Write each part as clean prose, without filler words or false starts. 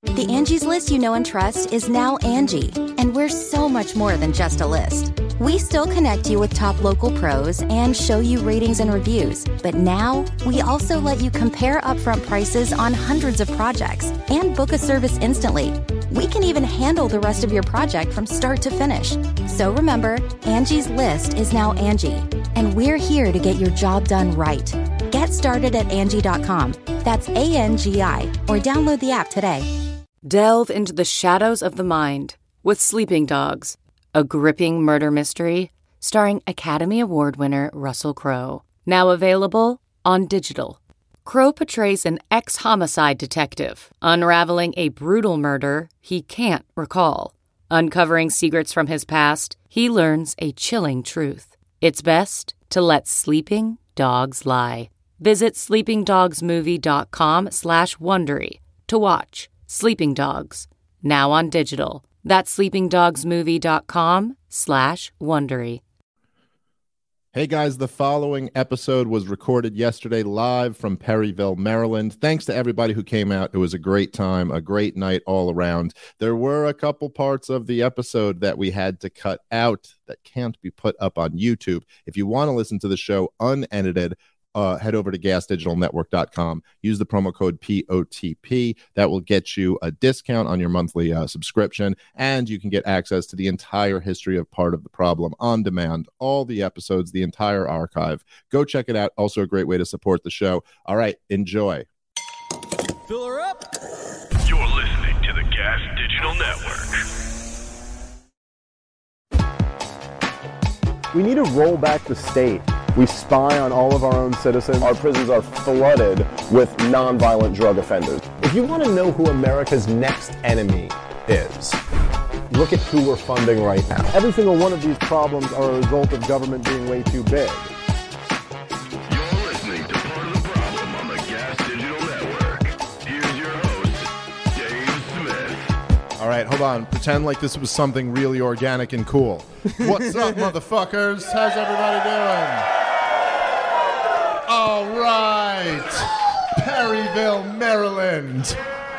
The Angie's List you know and trust is now Angie, and we're so much more than just a list. We still connect you with top local pros and show you ratings and reviews, but now we also let you compare upfront prices on hundreds of projects and book a service instantly. We can even handle the rest of your project from start to finish. So remember, Angie's List is now Angie, and we're here to get your job done right. Get started at Angie.com. That's ANGI, or download the app today. Delve into the shadows of the mind with Sleeping Dogs, a gripping murder mystery starring Academy Award winner Russell Crowe. Now available on digital. Crowe portrays an ex-homicide detective unraveling a brutal murder he can't recall. Uncovering secrets from his past, he learns a chilling truth. It's best to let sleeping dogs lie. Visit sleepingdogsmovie.com/Wondery to watch Sleeping Dogs, now on digital. That's sleepingdogsmovie.com/Wondery. Hey guys, the following episode was recorded yesterday live from Perryville, Maryland. Thanks to everybody who came out. It was a great time, a great night all around. There were a couple parts of the episode that we had to cut out that can't be put up on YouTube. If you want to listen to the show unedited, head over to gasdigitalnetwork.com. Use the promo code POTP. That will get you a discount on your monthly subscription, and you can get access to the entire history of Part of the Problem on demand, all the episodes, the entire archive. Go check it out. Also a great way to support the show. All right, enjoy. Fill her up. You're listening to the Gas Digital Network. We need to roll back the state. We spy on all of our own citizens. Our prisons are flooded with nonviolent drug offenders. If you want to know who America's next enemy is, look at who we're funding right now. Every single one of these problems are a result of government being way too big. You're listening to Part of the Problem on the Gas Digital Network. Here's your host, Dave Smith. All right, hold on. Pretend like this was something really organic and cool. What's up, motherfuckers? How's everybody doing? All right, Perryville, Maryland.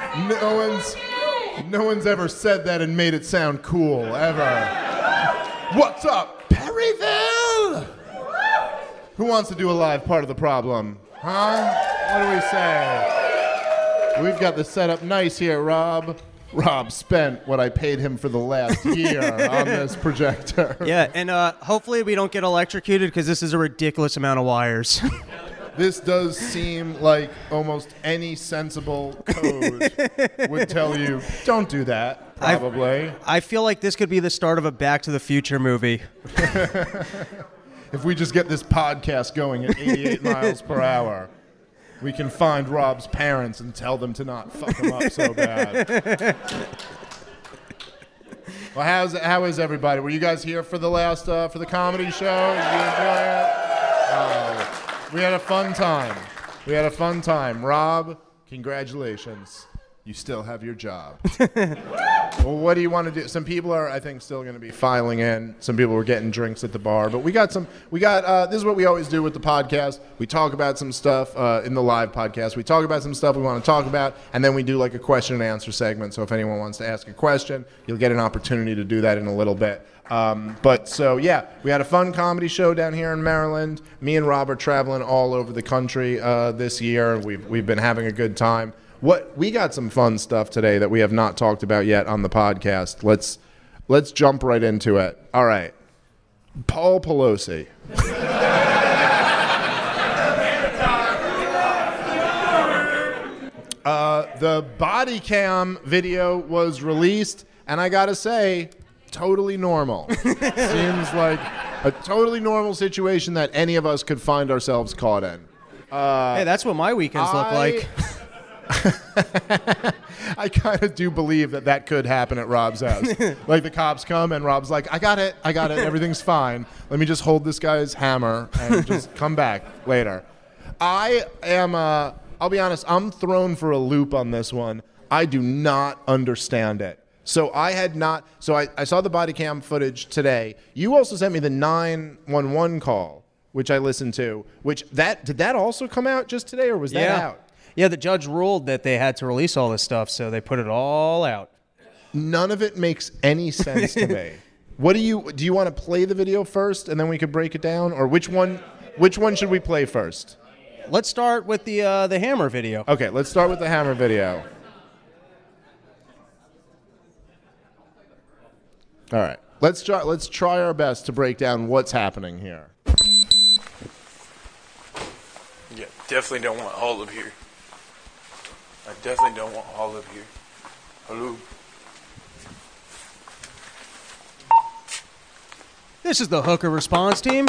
No one's ever said that and made it sound cool, ever. What's up, Perryville? Who wants to do a live Part of the Problem? Huh? What do we say? We've got the setup nice here, Rob. Rob spent what I paid him for the last year on this projector. Yeah, and hopefully we don't get electrocuted because this is a ridiculous amount of wires. This does seem like almost any sensible code would tell you, don't do that, probably. I feel like this could be the start of a Back to the Future movie. If we just get this podcast going at 88 miles per hour, we can find Rob's parents and tell them to not fuck him up so bad. Well, how is everybody? Were you guys here for the last for the comedy show? Did you enjoy it? We had a fun time. Rob, congratulations. You still have your job. Well, what do you want to do? Some people are, I think, still going to be filing in. Some people were getting drinks at the bar. But this is what we always do with the podcast. We talk about some stuff in the live podcast. We talk about some stuff we want to talk about, and then we do like a question and answer segment. So if anyone wants to ask a question, you'll get an opportunity to do that in a little bit. We had a fun comedy show down here in Maryland. Me and Rob are traveling all over the country this year. We've been having a good time. We got some fun stuff today that we have not talked about yet on the podcast. Let's jump right into it. All right. Paul Pelosi. The body cam video was released, and I gotta say, totally normal. Seems like a totally normal situation that any of us could find ourselves caught in. Hey, that's what my weekends look like. I kind of do believe that could happen at Rob's house. Like the cops come and Rob's like, I got it, everything's fine. Let me just hold this guy's hammer and just come back later. I am, I'll be honest, I'm thrown for a loop on this one. I do not understand it. So I saw the body cam footage today. You also sent me the 911 call, which I listened to, did that also come out just today, or was that out? Yeah, the judge ruled that they had to release all this stuff, so they put it all out. None of it makes any sense to me. What do you want to play the video first and then we could break it down, or which one should we play first? Let's start with the Hammer video. Okay, let's start with the Hammer video. All right. Let's try our best to break down what's happening here. Yeah, definitely don't want Olive here. I definitely don't want Olive here. Hello. This is the hooker response team.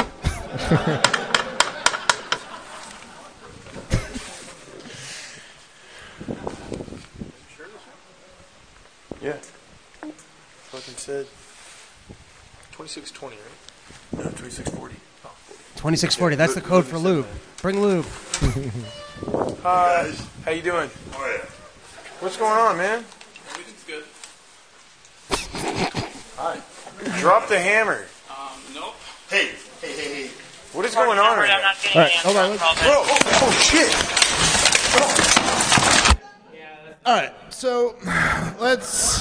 Yeah. Fucking said 2620, right? No, 2640. Oh, 40. 2640. That's the code for lube. Bring lube. Hi. How you doing? Oh, yeah. What's going on, man? Everything's good. Hi. Drop the hammer. Nope. Hey. What is going on right now? All right, hold on. Oh, shit. All right, so let's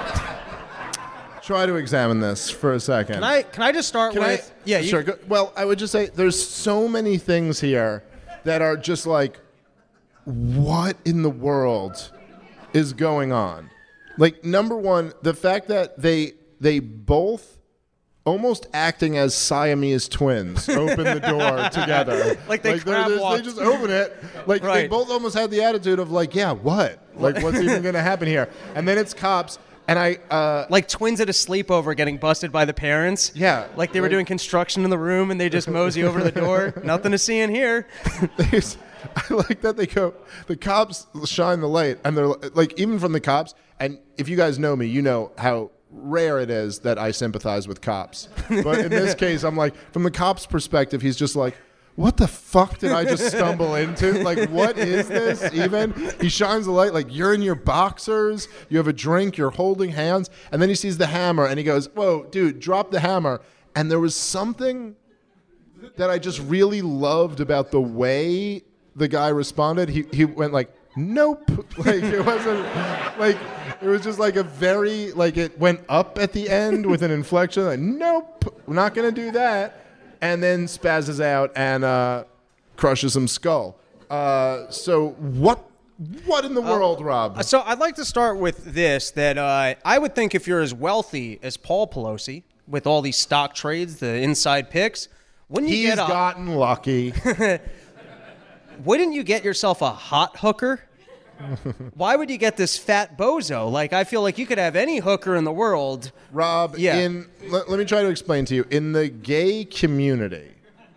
try to examine this for a second. Can I just start with? Yeah, sure. Well, I would just say there's so many things here that are just like, what in the world is going on? Like, number one, the fact that they both, almost acting as Siamese twins, open the door together. Like they crab walked. They just open it. Like they Right. both almost had the attitude of like, yeah, what? Like what's even going to happen here? And then it's cops. And like twins at a sleepover getting busted by the parents. Yeah, Like they were like- doing construction in the room and they just mosey over the door. Nothing to see in here. I like that they go, the cops shine the light, and they're like, even from the cops, and if you guys know me, you know how rare it is that I sympathize with cops. But in this case, I'm like, from the cop's perspective, he's just like, what the fuck did I just stumble into? Like, what is this even? He shines the light, like, you're in your boxers, you have a drink, you're holding hands, and then he sees the hammer, and he goes, whoa, dude, drop the hammer. And there was something that I just really loved about the way the guy responded. He went like, nope. Like, it wasn't, like, it was just like a very, like, it went up at the end with an inflection, like, nope, we're not going to do that. And then spazzes out and crushes some skull. So what in the world, Rob? So I'd like to start with this, that I would think if you're as wealthy as Paul Pelosi, with all these stock trades, the inside picks, wouldn't you He's gotten lucky. Wouldn't you get yourself a hot hooker? Why would you get this fat bozo? Like, I feel like you could have any hooker in the world. Rob, Yeah. let me try to explain to you. In the gay community,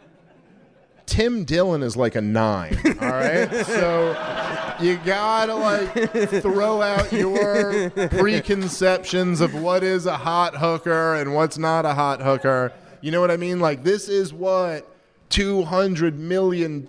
Tim Dillon is like a 9, all right? So you gotta, like, throw out your preconceptions of what is a hot hooker and what's not a hot hooker. You know what I mean? Like, this is what $200 million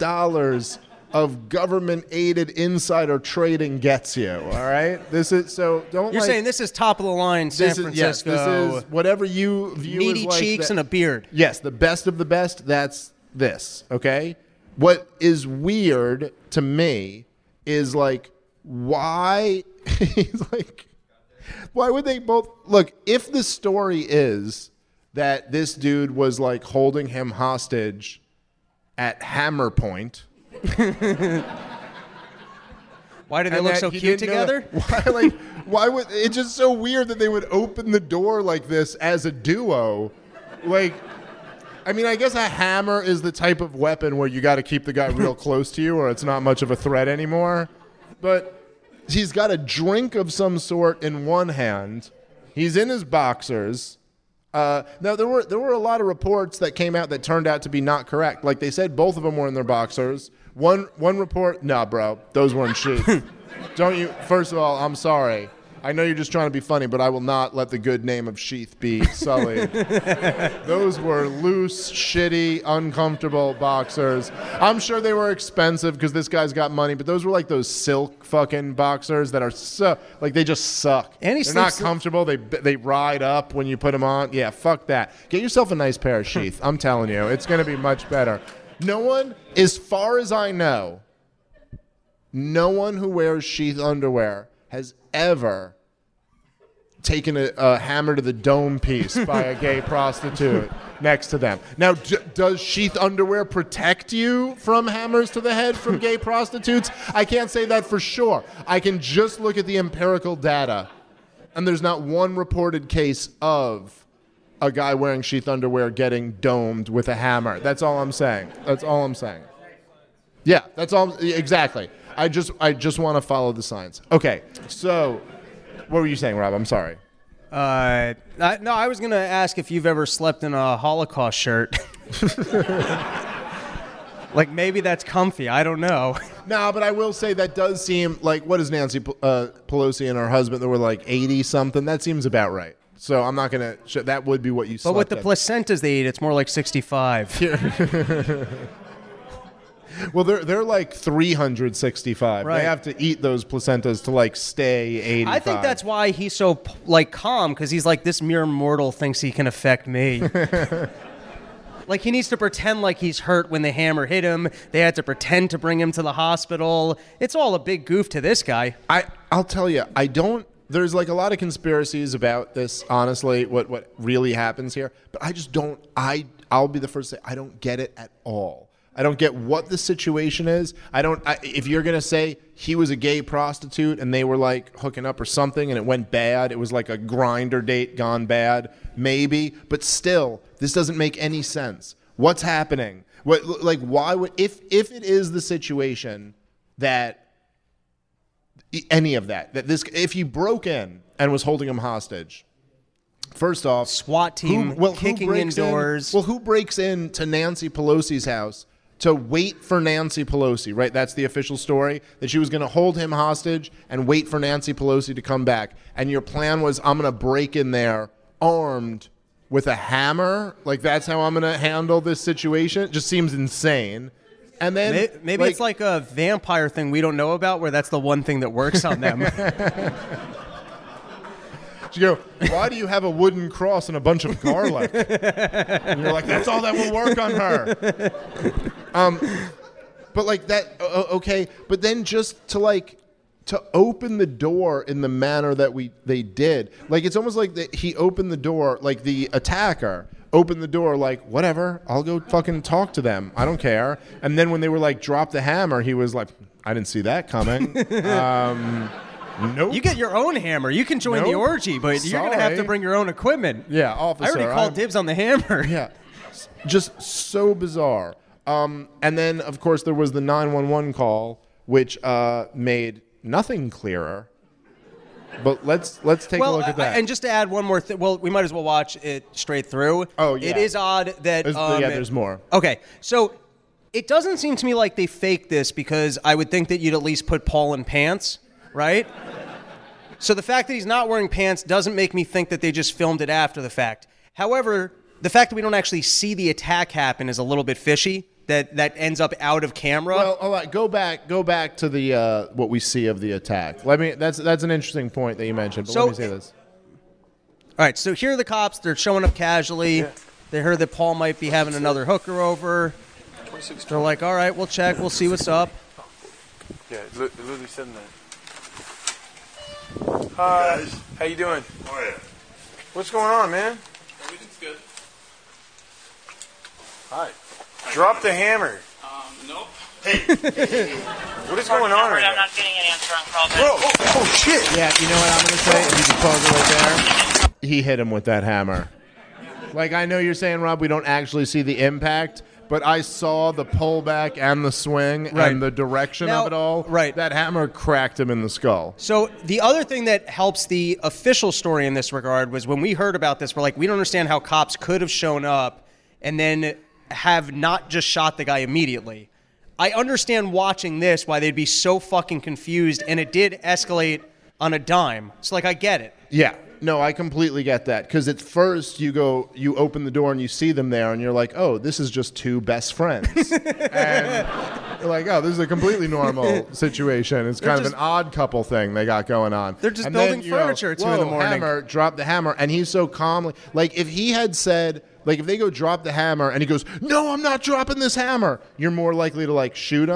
of government-aided insider trading gets you, all right? This is, so don't You're like, saying this is top of the line San this is, yes, Francisco. this is whatever you view meaty as like cheeks the- and a beard. Yes, the best of the best, that's this, okay? What is weird to me is like, why he's like, why would they both look, if the story is that this dude was like holding him hostage at hammer point, Why do they and look that so he cute didn't know together? that- why would it's just so weird that they would open the door like this as a duo? Like, I mean, I guess a hammer is the type of weapon where you got to keep the guy real close to you, or it's not much of a threat anymore. But he's got a drink of some sort in one hand. He's in his boxers. Now there were a lot of reports that came out that turned out to be not correct. Like they said, both of them were in their boxers. One report, nah, bro, those weren't sheath. Don't you? First of all, I'm sorry. I know you're just trying to be funny, but I will not let the good name of Sheath be sullied. Those were loose, shitty, uncomfortable boxers. I'm sure they were expensive because this guy's got money, but those were like those silk fucking boxers that are so, like, they just suck. And he They're not sleeps- comfortable. They ride up when you put them on. Yeah, fuck that. Get yourself a nice pair of Sheath. I'm telling you, it's going to be much better. No one, as far as I know, no one who wears sheath underwear has ever taken a hammer to the dome piece by a gay prostitute next to them. Now, does sheath underwear protect you from hammers to the head from gay prostitutes? I can't say that for sure. I can just look at the empirical data, and there's not one reported case of a guy wearing sheath underwear getting domed with a hammer. That's all I'm saying. That's all I'm saying. Yeah, that's all. Exactly. I just want to follow the science. Okay, so what were you saying, Rob? I'm sorry. No, I was going to ask if you've ever slept in a Holocaust shirt. Like, maybe that's comfy. I don't know. No, but I will say that does seem like, what is Nancy Pelosi and her husband? They were like 80-something. That seems about right. So I'm not going to, that would be what you slept But with the in. placentas they eat, it's more like 65. Well, they're like 365. Right. They have to eat those placentas to like stay 85. I think that's why he's so like calm, because he's like, this mere mortal thinks he can affect me. Like, he needs to pretend like he's hurt when the hammer hit him. They had to pretend to bring him to the hospital. It's all a big goof to this guy. I'll tell you, there's like a lot of conspiracies about this, honestly, what really happens here. But I just don't, I'll be the first to say, I don't get it at all. I don't get what the situation is. If you're going to say he was a gay prostitute and they were like hooking up or something and it went bad, it was like a grinder date gone bad, maybe. But still, this doesn't make any sense. What's happening? Why would, if it is the situation that any of that if he broke in and was holding him hostage, first off, SWAT team kicking in doors. Who breaks into Nancy Pelosi's house to wait for Nancy Pelosi, right? That's the official story, that she was going to hold him hostage and wait for Nancy Pelosi to come back. And your plan was, I'm going to break in there armed with a hammer? Like, that's how I'm going to handle this situation? It just seems insane. And then maybe it's like a vampire thing we don't know about, where that's the one thing that works on them. You go, why do you have a wooden cross and a bunch of garlic? And you're like, that's all that will work on her. But like that, okay. But then just to open the door in the manner that they did, like, it's almost like he opened the door, like the attacker opened the door, like, whatever, I'll go fucking talk to them. I don't care. And then when they were like, drop the hammer, he was like, I didn't see that coming. Nope. You get your own hammer. You can join the orgy, but you're going to have to bring your own equipment. Yeah, officer. I already called dibs on the hammer. Yeah. Just so bizarre. And then, of course, there was the 911 call, which made nothing clearer. But let's take a look at that. And just to add one more thing, we might as well watch it straight through. Oh, yeah. It is odd that... there's more. Okay, so it doesn't seem to me like they faked this, because I would think that you'd at least put Paul in pants, right? So the fact that he's not wearing pants doesn't make me think that they just filmed it after the fact. However, the fact that we don't actually see the attack happen is a little bit fishy. That ends up out of camera. Well, all right, go back to the what we see of the attack. That's an interesting point that you mentioned. But let me say this. All right, so here are the cops. They're showing up casually. Yeah. They heard that Paul might be having another hooker over. They're like, all right, we'll check. We'll see what's up. Yeah, it literally said that. Hi. Guys. How you doing? How are you? What's going on, man? Everything's good. Hi. Drop the hammer. Nope. Hey. What is going on right now? I'm not getting an answer on call. Oh, shit. Yeah, you know what I'm going to say? If you just pause it right there. He hit him with that hammer. Like, I know you're saying, Rob, we don't actually see the impact, but I saw the pullback and the swing and the direction of it all. Right. That hammer cracked him in the skull. So the other thing that helps the official story in this regard was when we heard about this, we're like, we don't understand how cops could have shown up and then have not just shot the guy immediately. I understand watching this why they'd be so fucking confused, and it did escalate on a dime. So, like, I get it. Yeah. No, I completely get that. Because at first you open the door and you see them there and you're like, oh, this is just two best friends. And you're like, oh, this is a completely normal situation. It's kind of an odd couple thing they got going on. They're just building furniture at 2 in the morning. Hammer, drop the hammer. And he's so calmly, like, if he had said, like, if they go drop the hammer and he goes, no, I'm not dropping this hammer, you're more likely to, like, shoot him.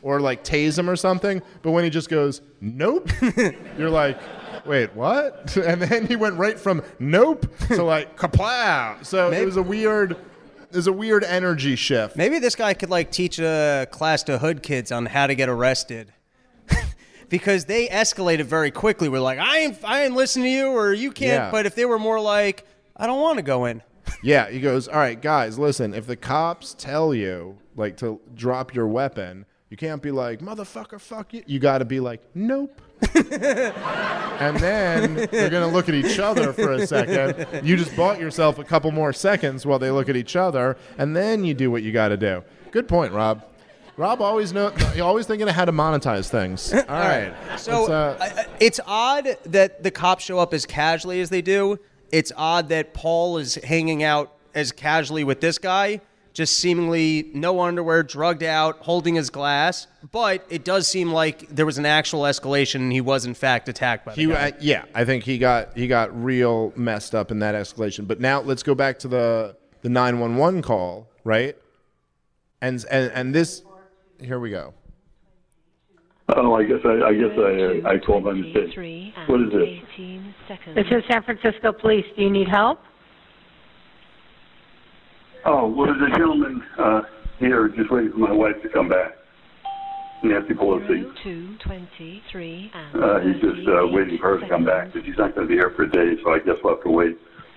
or like tase him or something. But when he just goes, nope, you're like, wait, what? And then he went right from nope to like kaplow. So it was a weird energy shift. Maybe this guy could like teach a class to hood kids on how to get arrested. Because they escalated very quickly. We're like, I ain't listening to you, or you can't. Yeah. But if they were more like, I don't want to go in. Yeah, he goes, all right, guys, listen, if the cops tell you, like, to drop your weapon, you can't be like, motherfucker, fuck you. You got to be like, nope. And then they're going to look at each other for a second. You just bought yourself a couple more seconds while they look at each other, and then you do what you got to do. Good point, Rob. Rob always thinking of how to monetize things. All right. So it's odd that the cops show up as casually as they do. It's odd that Paul is hanging out as casually with this guy, just seemingly no underwear, drugged out, holding his glass. But it does seem like there was an actual escalation, and he was in fact attacked by the guy. Yeah, I think he got real messed up in that escalation. But now let's go back to the 911 call, right? And this. Here we go. Oh, I guess I called by mistake. What is this? This is San Francisco Police. Do you need help? Oh, well, there's a gentleman here just waiting for my wife to come back. Nancy Pelosi. 223 he's just waiting for her to come back, but she's not going to be here for a day, so I guess we'll have to wait.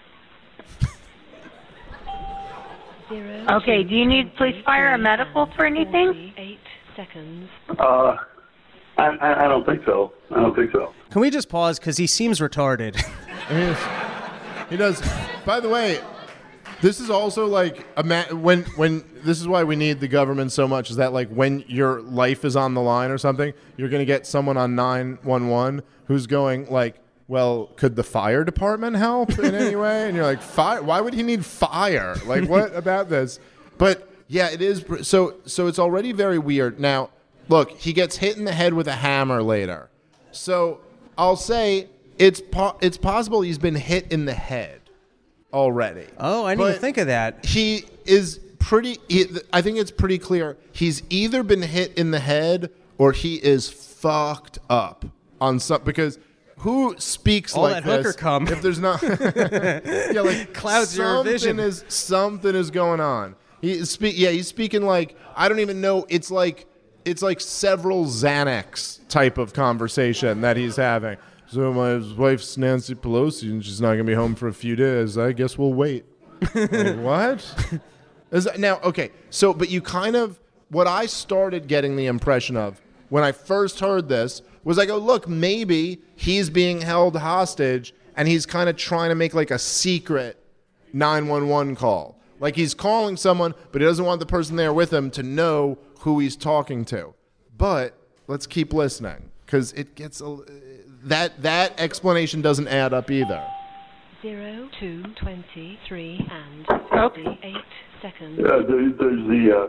Okay, do you need police, fire, or medical for anything? 8 seconds. I don't think so. Can we just pause? Because he seems retarded. He does. By the way, this is also like when this is why we need the government so much, is that like when your life is on the line or something, you're going to get someone on 911 who's going like, well, could the fire department help in any way? And you're like, fire? Why would he need fire? Like, what about this? But yeah, it is. So it's already very weird. Now, look, he gets hit in the head with a hammer later. So I'll say it's possible he's been hit in the head already. Oh, I didn't even think of that. He is I think it's pretty clear. He's either been hit in the head or he is fucked up on some, because who speaks all like that hooker this cum. if there's not yeah, like clouds your vision. Something is going on. He's speaking like, I don't even know, it's like several Xanax type of conversation that he's having. So my wife's Nancy Pelosi and she's not going to be home for a few days. I guess we'll wait. Like, what? Now, okay, so, but you kind of, what I started getting the impression of when I first heard this was I go, look, maybe he's being held hostage and he's kind of trying to make like a secret 911 call. Like he's calling someone, but he doesn't want the person there with him to know who he's talking to. But let's keep listening, because it gets that explanation doesn't add up either. 0 to 23 and 58 seconds. There's the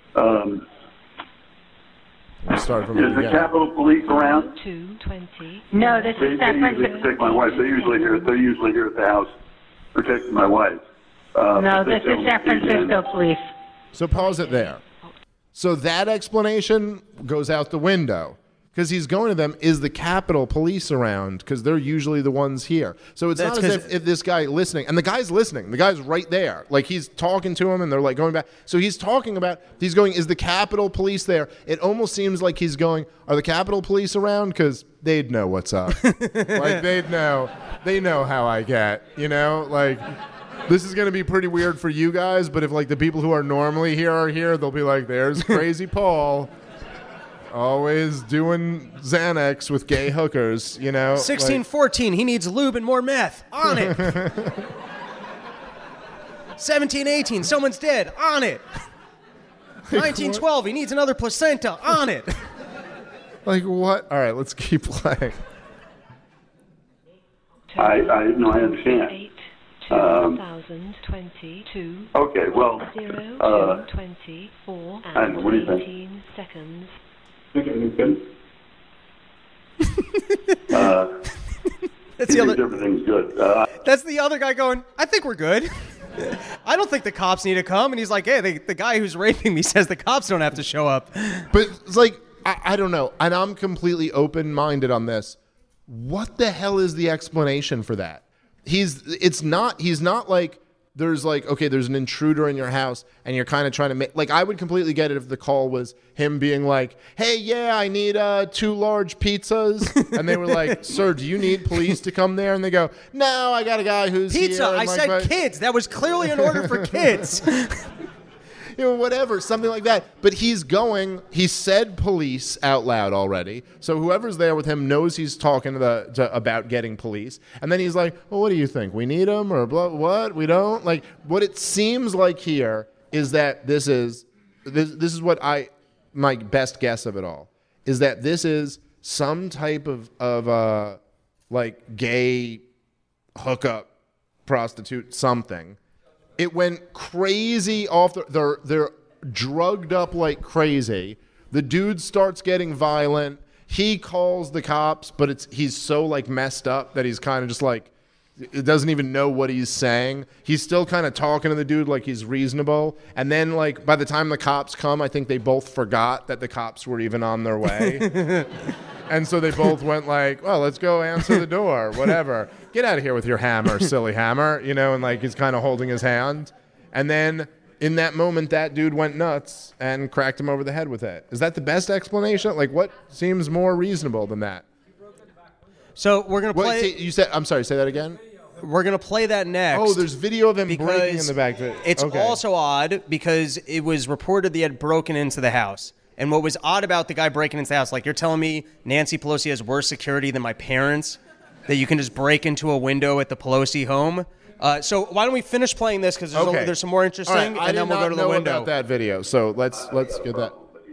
Start from is the Capitol Police around? 220. No, this They is San usually Francisco. protect my wife. They're usually here at the house protecting my wife. No, this is San Francisco Police. So pause it there. So that explanation goes out the window, because he's going to them, is the Capitol Police around? Because they're usually the ones here. So it's That's not as if this guy listening, and the guy's listening. The guy's right there. Like he's talking to him and they're like going back. So he's going, is the Capitol Police there? It almost seems like he's going, are the Capitol Police around? Because they'd know what's up. Like they'd know. They know how I get, like... This is going to be pretty weird for you guys, but if like the people who are normally here are here, they'll be like, there's Crazy Paul. Always doing Xanax with gay hookers, 1614, he needs lube and more meth. On it. 1718, someone's dead. On it. 1912, he needs another placenta. On it. Like what? All right, let's keep playing. I understand. 2022. Okay, well, 0 to 24 and what do you think? 18 seconds. That's the other. Everything's good. That's the other guy going, I think we're good. I don't think the cops need to come. And he's like, hey, the guy who's raping me says the cops don't have to show up. But it's like, I don't know, and I'm completely open-minded on this. What the hell is the explanation for that? He's not like, there's like, okay, there's an intruder in your house and you're kind of trying to make, like, I would completely get it if the call was him being like, hey, yeah, I need 2 large pizzas. And they were like, sir, do you need police to come there? And they go, no, I got a guy who's Pizza, here. I said kids. That was clearly an order for kids. Whatever, something like that. But he said police out loud already. So whoever's there with him knows he's talking about getting police. And then he's like, well, what do you think? We need them or blah, what? We don't? Like, what it seems like here is that this is what my best guess of it all, is that this is some type of like gay hookup, prostitute, something. It went crazy off. They're drugged up like crazy. The dude starts getting violent. He calls the cops, but he's so like messed up that he's kind of just like, doesn't even know what he's saying. He's still kind of talking to the dude like he's reasonable. And then like by the time the cops come, I think they both forgot that the cops were even on their way. And so they both went like, well, let's go answer the door, whatever. Get out of here with your hammer, silly hammer, and like he's kind of holding his hand. And then in that moment, that dude went nuts and cracked him over the head with it. Is that the best explanation? Like, what seems more reasonable than that? So we're going to play... You said, I'm sorry, say that again? We're going to play that next. Oh, there's video of him breaking in the back. It's also odd because it was reported that he had broken into the house. And what was odd about the guy breaking into the house, like you're telling me Nancy Pelosi has worse security than my parents, that you can just break into a window at the Pelosi home. So why don't we finish playing this because there's some more interesting, right, and then we'll go to the window. I did not know about that video, so let's get that.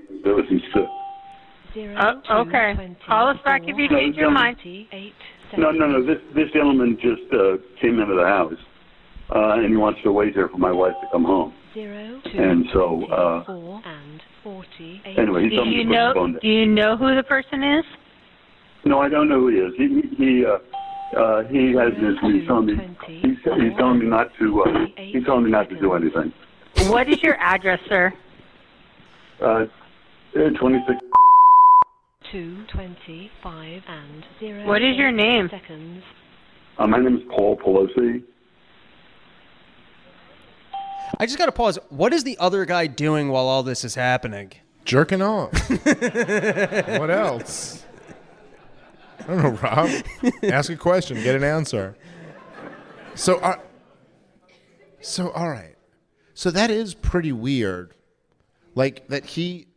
Okay. Call us back if you change your mind. No. This gentleman just came into the house, and he wants to wait there for my wife to come home. 0, 2, and so, 4 and 48. Anyway, he told me to put the phone down. Do you know who the person is? No, I don't know who he is. He has this. He's telling me not to. He's telling me not to do anything. What is your address, sir? 26. 2:25 and 0. What is your name? Seconds. My name is Paul Pelosi. I just got to pause. What is the other guy doing while all this is happening? Jerking off. What else? I don't know, Rob. Ask a question, get an answer. So, all right. So that is pretty weird. Like that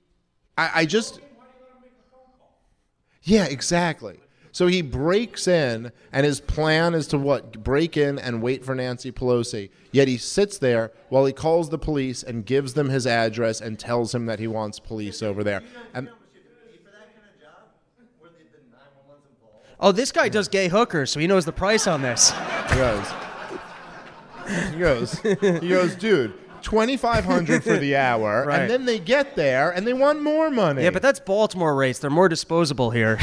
Yeah, exactly. So he breaks in, and his plan is to what? Break in and wait for Nancy Pelosi. Yet he sits there while he calls the police and gives them his address and tells him that he wants police over there. And this guy does gay hookers, so he knows the price on this. He goes, dude, $2,500 for the hour, right. And then they get there and they want more money. Yeah, but that's Baltimore rates. They're more disposable here.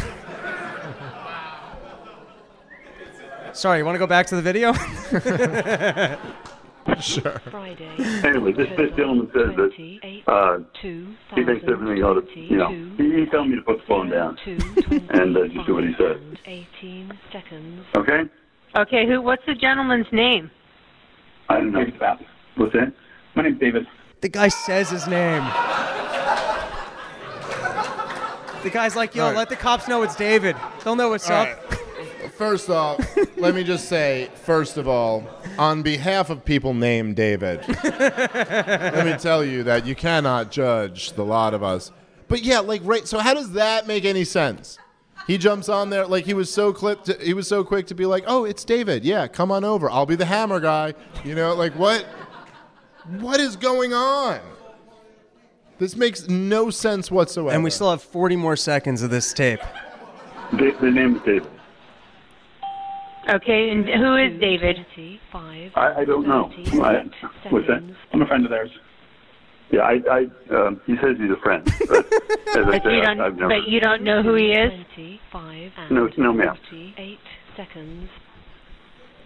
Sorry, you want to go back to the video? Sure. Friday. Anyway, this gentleman says that he thinks everything ought to, he told me to put the phone down and just do what he said. 18 seconds. Okay? Okay, what's the gentleman's name? I don't know. What's that? My name's David. The guy says his name. The guy's like, yo, let the cops know it's David. They'll know what's up. Right. First off, let me just say, first of all, on behalf of people named David, let me tell you that you cannot judge the lot of us. But yeah, right. So how does that make any sense? He jumps on there like he was so quick to be like, "Oh, it's David. Yeah, come on over. I'll be the hammer guy." What? What is going on? This makes no sense whatsoever. And we still have 40 more seconds of this tape. The name is David. Okay, and who is David? I don't know. What's that? I'm a friend of theirs. Yeah, he says he's a friend. But, as I said, I've never... But you don't know who he is? No, ma'am. 48 seconds.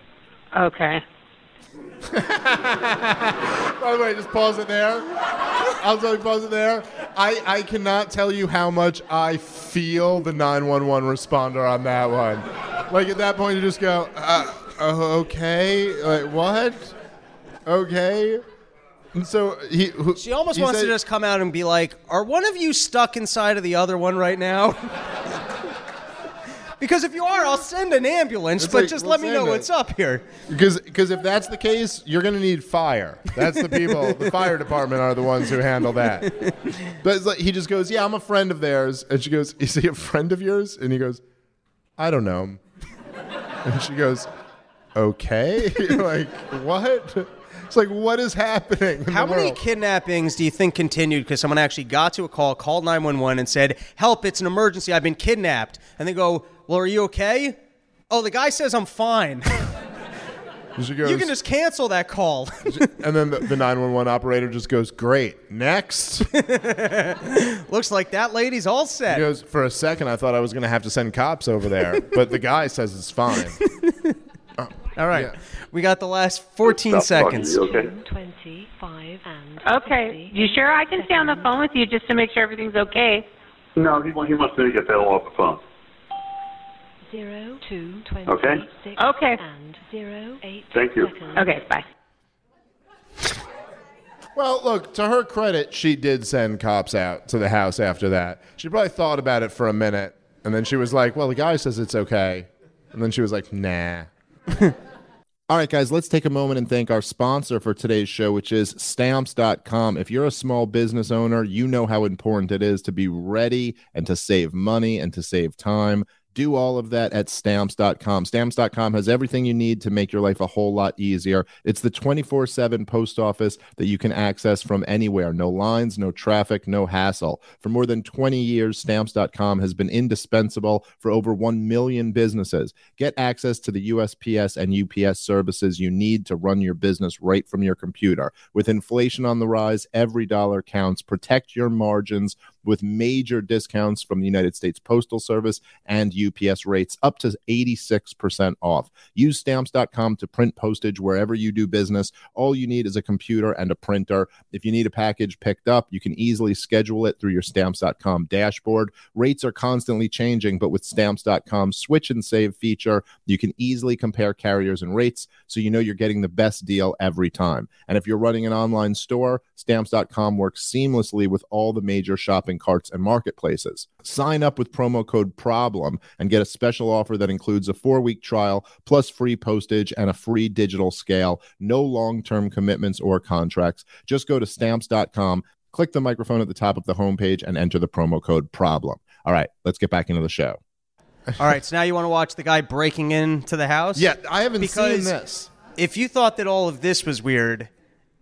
Okay. By the way, just pause it there. I'll tell you, pause it there. I cannot tell you how much I feel the 911 responder on that one. Like, at that point, you just go, okay, like, what? Okay. And so she almost wants to just come out and be like, are one of you stuck inside of the other one right now? Because if you are, I'll send an ambulance, but just let me know what's up here. Because if that's the case, you're going to need fire. That's the people. The fire department are the ones who handle that. But it's like, he just goes, yeah, I'm a friend of theirs. And she goes, is he a friend of yours? And he goes, I don't know him. And she goes, okay. Like, what? It's like, what is happening in How the many world? kidnappings do you think continued because someone actually got to a call, called 911, and said, help, it's an emergency, I've been kidnapped. And they go, well, are you okay? Oh, the guy says I'm fine. She goes, You can just cancel that call. and then the 911 operator just goes, great, next. Looks like that lady's all set. He goes, for a second, I thought I was going to have to send cops over there. But the guy says it's fine. All right. Yeah. We got the last 14 seconds. Okay. 25 and Okay. You sure I can stay on the phone with you just to make sure everything's okay? No, he wants me to get that all off the phone. 0 to Okay. 26 Okay. and 08 Thank you. seconds. Okay, bye. Well, look, to her credit, she did send cops out to the house after that. She probably thought about it for a minute, and then she was like, well, the guy says it's okay. And then she was like, nah. All right, guys, let's take a moment and thank our sponsor for today's show, which is Stamps.com. If you're a small business owner, you know how important it is to be ready and to save money and to save time. Do all of that at Stamps.com. Stamps.com has everything you need to make your life a whole lot easier. It's the 24/7 post office that you can access from anywhere. No lines, no traffic, no hassle. For more than 20 years, Stamps.com has been indispensable for over 1 million businesses. Get access to the USPS and UPS services you need to run your business right from your computer. With inflation on the rise, every dollar counts. Protect your margins with major discounts from the United States Postal Service and UPS rates up to 86% off. Use Stamps.com to print postage wherever you do business. All you need is a computer and a printer. If you need a package picked up, you can easily schedule it through your Stamps.com dashboard. Rates are constantly changing, but with Stamps.com's Switch and Save feature, you can easily compare carriers and rates so you know you're getting the best deal every time. And if you're running an online store, Stamps.com works seamlessly with all the major shopping carts and marketplaces. Sign up with promo code PROBLEM and get a special offer that includes a 4-week trial plus free postage and a free digital scale. No long-term commitments or contracts. Just go to Stamps.com, click the microphone at the top of the homepage, and enter the promo code PROBLEM. All right, let's get back into the show. All right, so now you want to watch the guy breaking into the house? Yeah, I haven't seen Because this. if you thought that all of this was weird,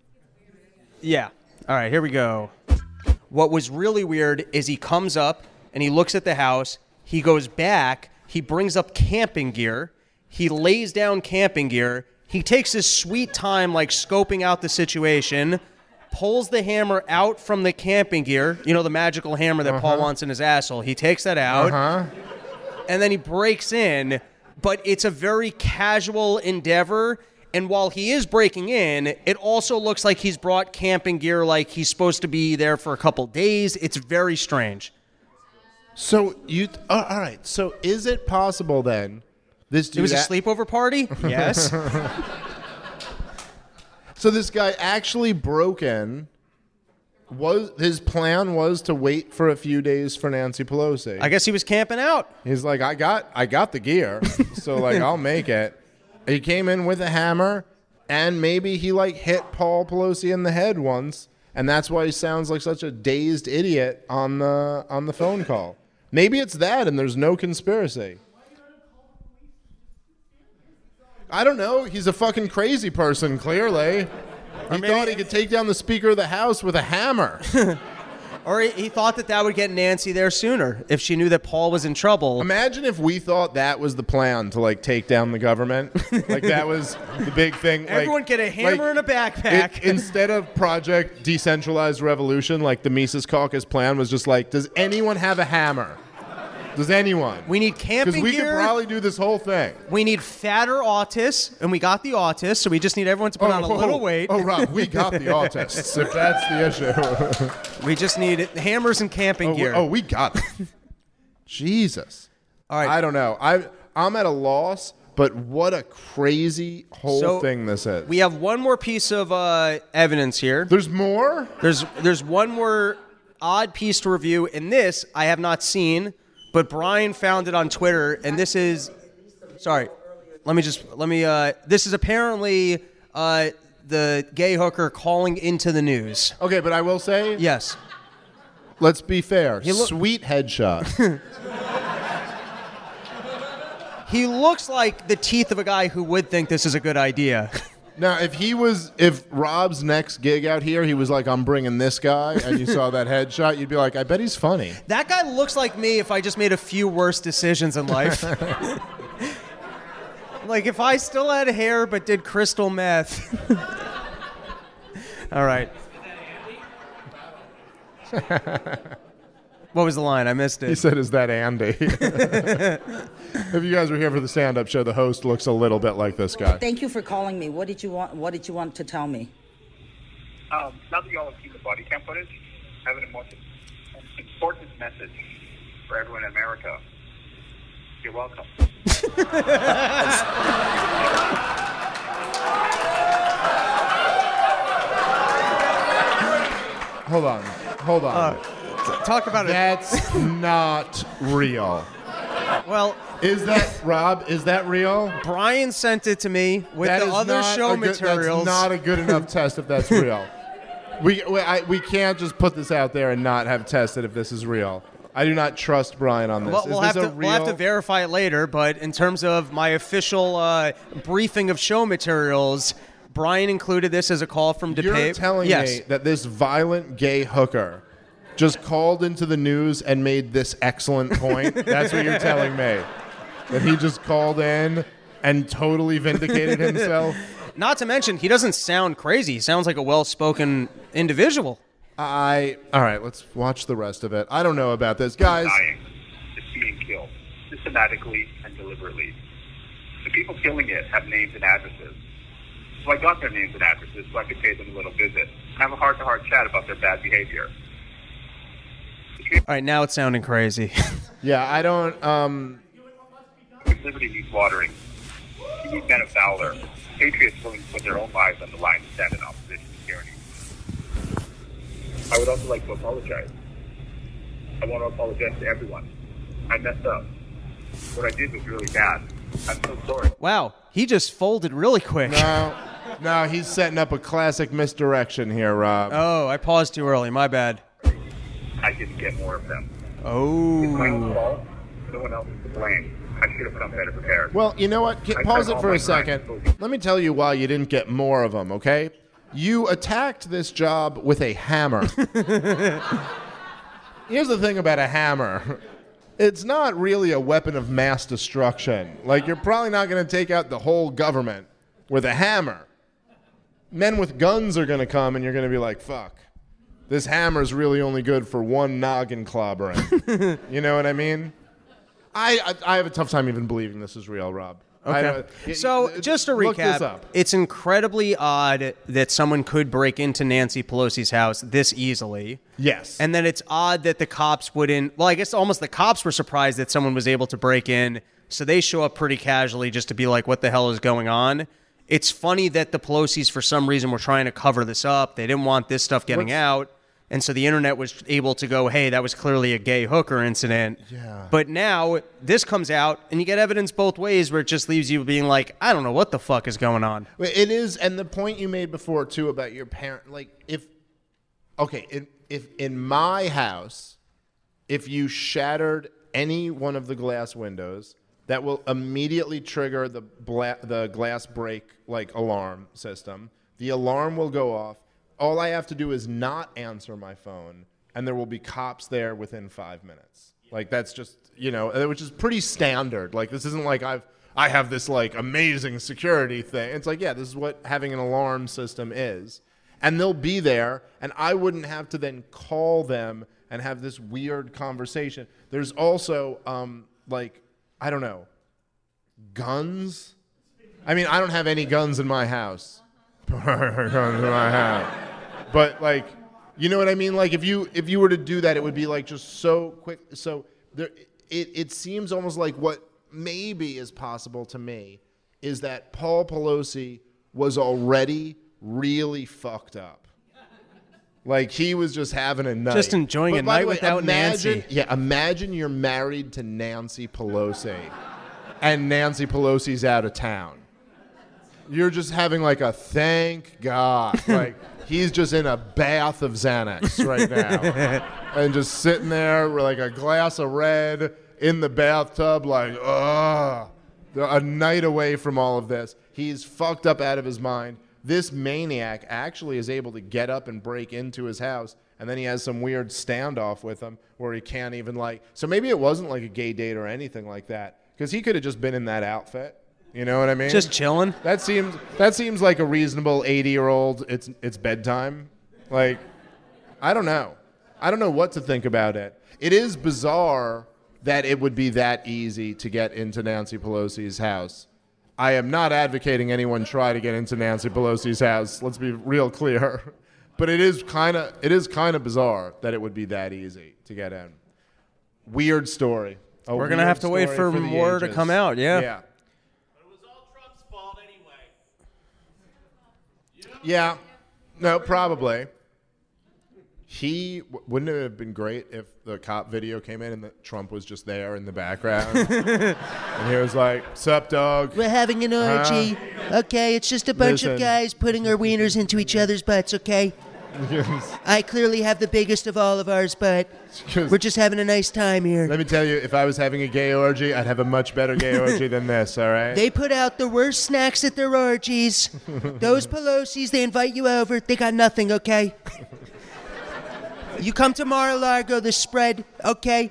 yeah. All right, here we go. What was really weird is he comes up and he looks at the house. He goes back. He brings up camping gear. He lays down camping gear. He takes his sweet time, like scoping out the situation, pulls the hammer out from the camping gear. You know, the magical hammer that Paul wants in his asshole. He takes that out. And then he breaks in. But it's a very casual endeavor. And while he is breaking in, it also looks like he's brought camping gear like he's supposed to be there for a couple days. It's very strange. So all right. So is it possible then? This dude It was a sleepover party? Yes. So this guy actually broke in. His plan was to wait for a few days for Nancy Pelosi. I guess he was camping out. He's like, I got the gear, so like I'll make it. He came in with a hammer, and maybe he like hit Paul Pelosi in the head once, and that's why he sounds like such a dazed idiot on the phone call. Maybe it's that, and there's no conspiracy. I don't know. He's a fucking crazy person, clearly. He thought he could take down the Speaker of the House with a hammer. Or he thought that would get Nancy there sooner if she knew that Paul was in trouble. Imagine if we thought that was the plan to like take down the government. Like that was the big thing. Everyone get a hammer and a backpack. Instead of Project Decentralized Revolution, like the Mises Caucus plan was just like, does anyone have a hammer? Does anyone? We need camping Because we gear. could probably do this whole thing. We need fatter autists, and we got the autists, so we just need everyone to put on a little weight. Oh, Rob, we got the autists, if that's the issue. We just need hammers and camping gear. Oh, we got it. Jesus. All right. I don't know. I'm at a loss, but what a crazy whole thing this is. We have one more piece of evidence here. There's more? There's one more odd piece to review, and this I have not seen, but Brian found it on Twitter, and this is, sorry, this is apparently the gay hooker calling into the news. Okay, but I will say, yes. Let's be fair. Sweet headshot. He looks like the teeth of a guy who would think this is a good idea. Now, if Rob's next gig out here, he was like, I'm bringing this guy, and you saw that headshot, you'd be like, I bet he's funny. That guy looks like me if I just made a few worse decisions in life. Like if I still had hair but did crystal meth. All right. What was the line? I missed it. He said, is that Andy? If you guys were here for the stand-up show, the host looks a little bit like this guy. Thank you for calling me. What did you want? What did you want to tell me? Now that you all have seen the body cam footage, I have an important message for everyone in America. You're welcome. Hold on. Talk about it. That's not real. Well, is that Rob? Is that real? Brian sent it to me with That the is other not show a good- materials. That's not a good enough test if that's real. We can't just put this out there and not have tested if this is real. I do not trust Brian on this. Well, Is we'll this have a to we'll have to verify it later. But in terms of my official briefing of show materials, Brian included this as a call from DePape. You're telling me that this violent gay hooker just called into the news and made this excellent point? That's what you're telling me? That he just called in and totally vindicated himself? Not to mention, he doesn't sound crazy. He sounds like a well-spoken individual. All right, let's watch the rest of it. I don't know about this. Guys. Dying. It's being killed, systematically and deliberately. The people killing it have names and addresses. So I got their names and addresses so I could pay them a little visit and have a heart-to-heart chat about their bad behavior. All right, now it's sounding crazy. Yeah, I don't, Liberty needs watering. You need men of valor, patriots willing to put their own lives on the line to stand in opposition to tyranny. I would also like to apologize. I want to apologize to everyone. I messed up. What I did was really bad. I'm so sorry. Wow, he just folded really quick. No, he's setting up a classic misdirection here, Rob. Oh, I paused too early. My bad. I didn't get more of them. Oh. It's my own fault. No one else is to blame. I should have come better prepared. Well, you know what? Pause it for a second. Let me tell you why you didn't get more of them, okay? You attacked this job with a hammer. Here's the thing about a hammer. It's not really a weapon of mass destruction. Like, you're probably not going to take out the whole government with a hammer. Men with guns are going to come and you're going to be like, fuck. This hammer's really only good for one noggin clobbering. You know what I mean? I have a tough time even believing this is real, Rob. Okay. So just to look this recap, up. it's incredibly odd that someone could break into Nancy Pelosi's house this easily. Yes. And then it's odd that the cops wouldn't. Well, I guess almost the cops were surprised that someone was able to break in. So they show up pretty casually just to be like, what the hell is going on? It's funny that the Pelosi's, for some reason, were trying to cover this up. They didn't want this stuff getting out. And so the internet was able to go, hey, that was clearly a gay hooker incident. Yeah. But now this comes out, and you get evidence both ways where it just leaves you being like, I don't know what the fuck is going on. It is, and the point you made before, too, about your parent, like, if in my house, if you shattered any one of the glass windows, that will immediately trigger the glass break, like, alarm system. The alarm will go off. All I have to do is not answer my phone, and there will be cops there within 5 minutes. Like, that's just, which is pretty standard. Like, this isn't like I have this, like, amazing security thing. It's like, yeah, this is what having an alarm system is. And they'll be there, and I wouldn't have to then call them and have this weird conversation. There's also, like, I don't know, guns. I mean, I don't have any guns in my house. Guns in my house. But, like, you know what I mean? Like, if you were to do that, it would be, like, just so quick. So there, it seems almost like what maybe is possible to me is that Paul Pelosi was already really fucked up. Like, he was just having a night. Just enjoying a night without Nancy. Yeah, imagine you're married to Nancy Pelosi, and Nancy Pelosi's out of town. You're just having, like, a thank God. Like, he's just in a bath of Xanax right now. And just sitting there with, like, a glass of red in the bathtub, like, ugh. A night away from all of this. He's fucked up out of his mind. This maniac actually is able to get up and break into his house, and then he has some weird standoff with him where he can't even, like... So maybe it wasn't like a gay date or anything like that, because he could have just been in that outfit. You know what I mean? Just chilling. That seems like a reasonable 80-year-old. It's bedtime. Like, I don't know. I don't know what to think about it. It is bizarre that it would be that easy to get into Nancy Pelosi's house. I am not advocating anyone try to get into Nancy Pelosi's house. Let's be real clear. But it is kind of bizarre that it would be that easy to get in. Weird story. We're going to have to wait for more to come out, yeah. Yeah. Yeah, no, probably. Wouldn't it have been great if the cop video came in and that Trump was just there in the background? And he was like, "Sup, dog? We're having an orgy. Okay, it's just a bunch of guys putting our wieners into each other's butts, okay? I clearly have the biggest of all of ours, but we're just having a nice time here." Let me tell you, if I was having a gay orgy, I'd have a much better gay orgy than this, all right? They put out the worst snacks at their orgies. Those Pelosi's, they invite you over. They got nothing, okay? You come to Mar-a-Lago, the spread, okay?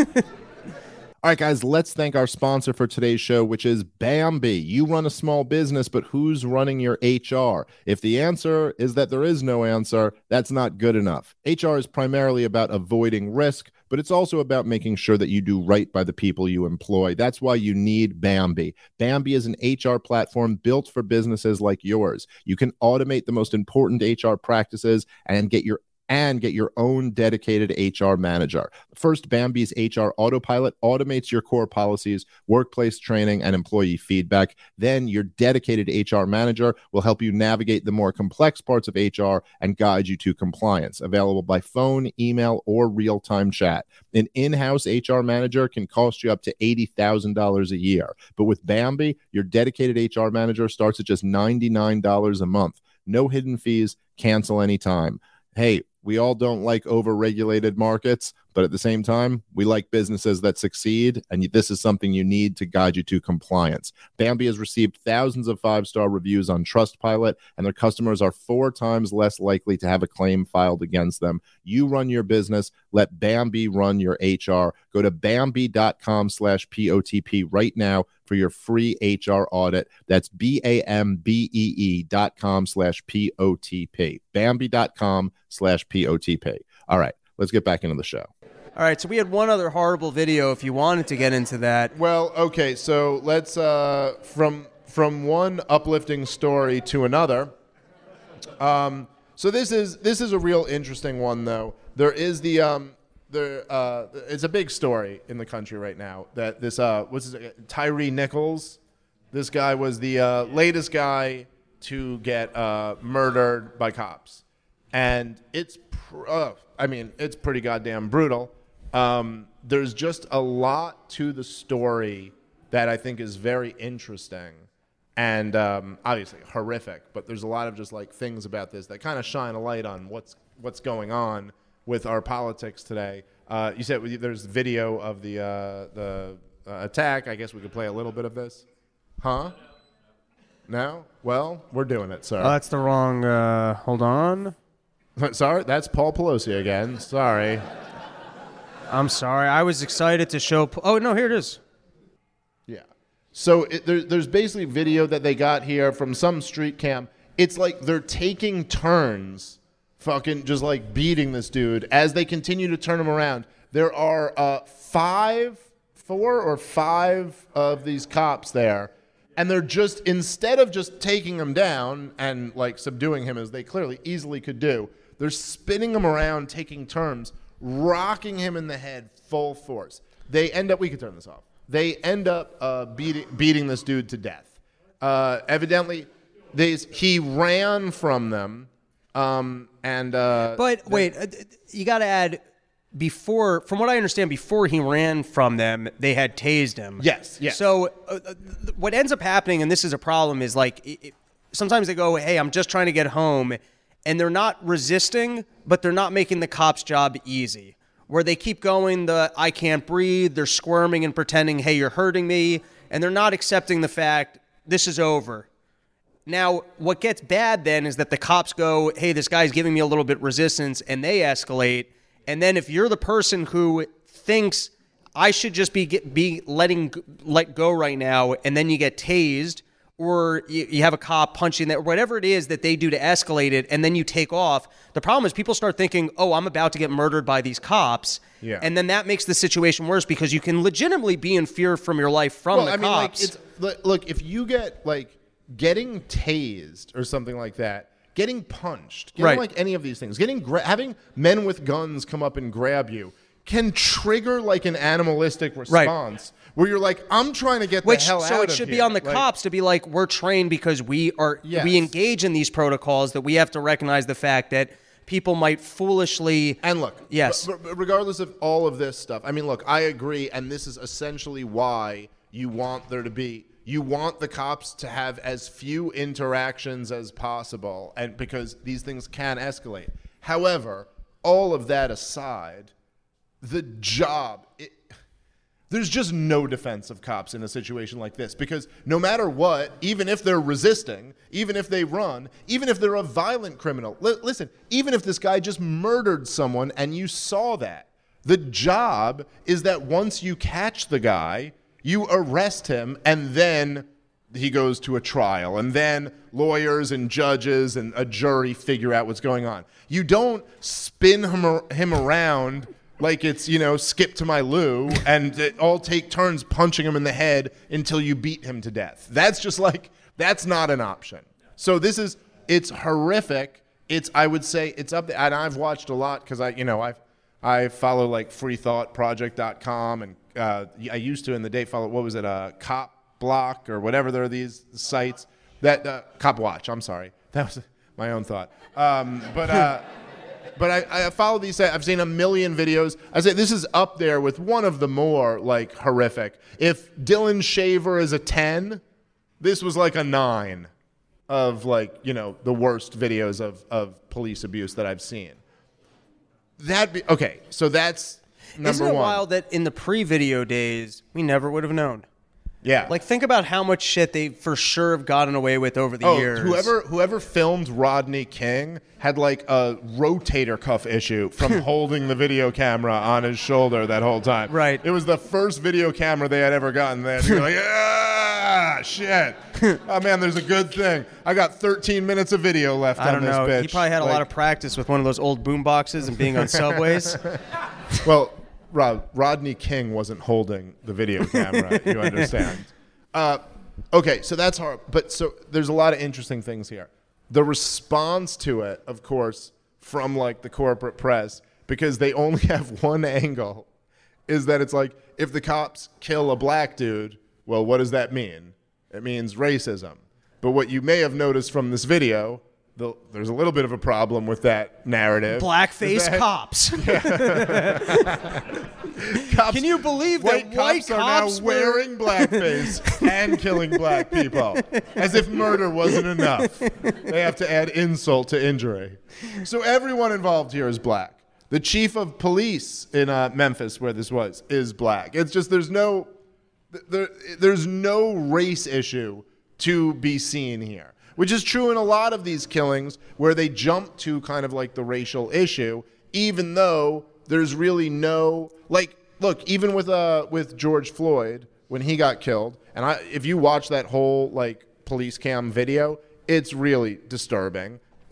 All right, guys, let's thank our sponsor for today's show, which is Bambi. You run a small business, but who's running your HR? If the answer is that there is no answer, that's not good enough. HR is primarily about avoiding risk, but it's also about making sure that you do right by the people you employ. That's why you need Bambi. Bambi is an HR platform built for businesses like yours. You can automate the most important HR practices and get your own dedicated HR manager. First, Bambi's HR Autopilot automates your core policies, workplace training, and employee feedback. Then your dedicated HR manager will help you navigate the more complex parts of HR and guide you to compliance. Available by phone, email, or real-time chat. An in-house HR manager can cost you up to $80,000 a year. But with Bambi, your dedicated HR manager starts at just $99 a month. No hidden fees, cancel anytime. Hey, we all don't like over-regulated markets, but at the same time, we like businesses that succeed, and this is something you need to guide you to compliance. Bambi has received thousands of 5-star reviews on Trustpilot, and their customers are 4 times less likely to have a claim filed against them. You run your business. Let Bambi run your HR. Go to Bambi.com/POTP right now for your free HR audit. That's BAMBEE.com/POTP. Bambi.com/POTP. All right, let's get back into the show. All right, so we had one other horrible video if you wanted to get into that. Well, okay, so let's from one uplifting story to another. So this is a real interesting one, though. There is it's a big story in the country right now that this Tyree Nichols, this guy was the latest guy to get murdered by cops, and it's pretty goddamn brutal. There's just a lot to the story that I think is very interesting and obviously horrific, but there's a lot of just like things about this that kind of shine a light on what's going on with our politics today. You said there's video of the attack. I guess we could play a little bit of this. Huh? No? Well, we're doing it, sir. Oh, that's the wrong, hold on. Sorry, that's Paul Pelosi again. Sorry. I'm sorry. I was excited to show. Oh, no, here it is. Yeah. So there's basically video that they got here from some street cam. It's like they're taking turns fucking just like beating this dude as they continue to turn him around. There are 4 or 5 of these cops there, and they're just, instead of just taking him down and like subduing him as they clearly easily could do, they're spinning him around, taking turns, rocking him in the head full force. They end up, we could turn this off. They end up beating this dude to death. Evidently, he ran from them. But wait, you got to add, before, from what I understand, before he ran from them, they had tased him. Yes. So what ends up happening, and this is a problem, is like sometimes they go, hey, I'm just trying to get home, and they're not resisting, but they're not making the cop's job easy. Where they keep going, I can't breathe, they're squirming and pretending, hey, you're hurting me, and they're not accepting the fact, this is over. Now, what gets bad then is that the cops go, hey, this guy's giving me a little bit resistance, and they escalate. And then if you're the person who thinks I should just be let go right now, and then you get tased, or you have a cop punching that, whatever it is that they do to escalate it, and then you take off. The problem is people start thinking, oh, I'm about to get murdered by these cops. Yeah. And then that makes the situation worse because you can legitimately be in fear from your life from the cops. Look, if you get like getting tased or something like that, getting punched, getting like any of these things, having men with guns come up and grab you can trigger like an animalistic response where you're like, I'm trying to get the hell out of here. So it should be on the cops to be like, we're trained because we engage in these protocols, that we have to recognize the fact that people might foolishly. And look, yes, regardless of all of this stuff, I mean, look, I agree, and this is essentially why you want the cops to have as few interactions as possible, and because these things can escalate. However, all of that aside, the job, there's just no defense of cops in a situation like this, because no matter what, even if they're resisting, even if they run, even if they're a violent criminal, listen, even if this guy just murdered someone and you saw that, the job is that once you catch the guy, you arrest him, and then he goes to a trial, and then lawyers and judges and a jury figure out what's going on. You don't spin him around like it's, Skip to My Lou, and all take turns punching him in the head until you beat him to death. That's just like, that's not an option. So it's horrific. I would say it's up there, and I've watched a lot because I follow like freethoughtproject.com, and I used to in the day follow, what was it, Cop Block or whatever, there are these sites that Cop Watch, I'm sorry, that was my own thought, but I follow these sites. I've seen a million videos. I say this is up there with one of the more like horrific. If Dylan Shaver is a 10, this was like a 9 of like, the worst videos of police abuse that I've seen. Okay, so that's number Isn't it one. wild that in the pre-video days, we never would have known? Yeah. Like, think about how much shit they for sure have gotten away with over the years. Whoever filmed Rodney King had like a rotator cuff issue from holding the video camera on his shoulder that whole time. Right. It was the first video camera they had ever gotten. They had to be like, shit. Oh, man, there's a good thing. I got 13 minutes of video left on this bitch. He probably had a lot of practice with one of those old boom boxes and being on subways. Well, Rodney King wasn't holding the video camera, you understand. Okay, so that's hard. But so there's a lot of interesting things here. The response to it, of course, from like the corporate press, because they only have one angle, is that it's like, if the cops kill a black dude, well, what does that mean? It means racism. But what you may have noticed from this video, there's a little bit of a problem with that narrative. Blackface cops. Can you believe that white cops are now wearing blackface and killing black people? As if murder wasn't enough. They have to add insult to injury. So everyone involved here is black. The chief of police in Memphis, where this was, is black. It's just there's no race issue to be seen here. Which is true in a lot of these killings where they jump to kind of like the racial issue, even though there's really no, like, look, even with George Floyd, when he got killed, and if you watch that whole like police cam video, it's really disturbing.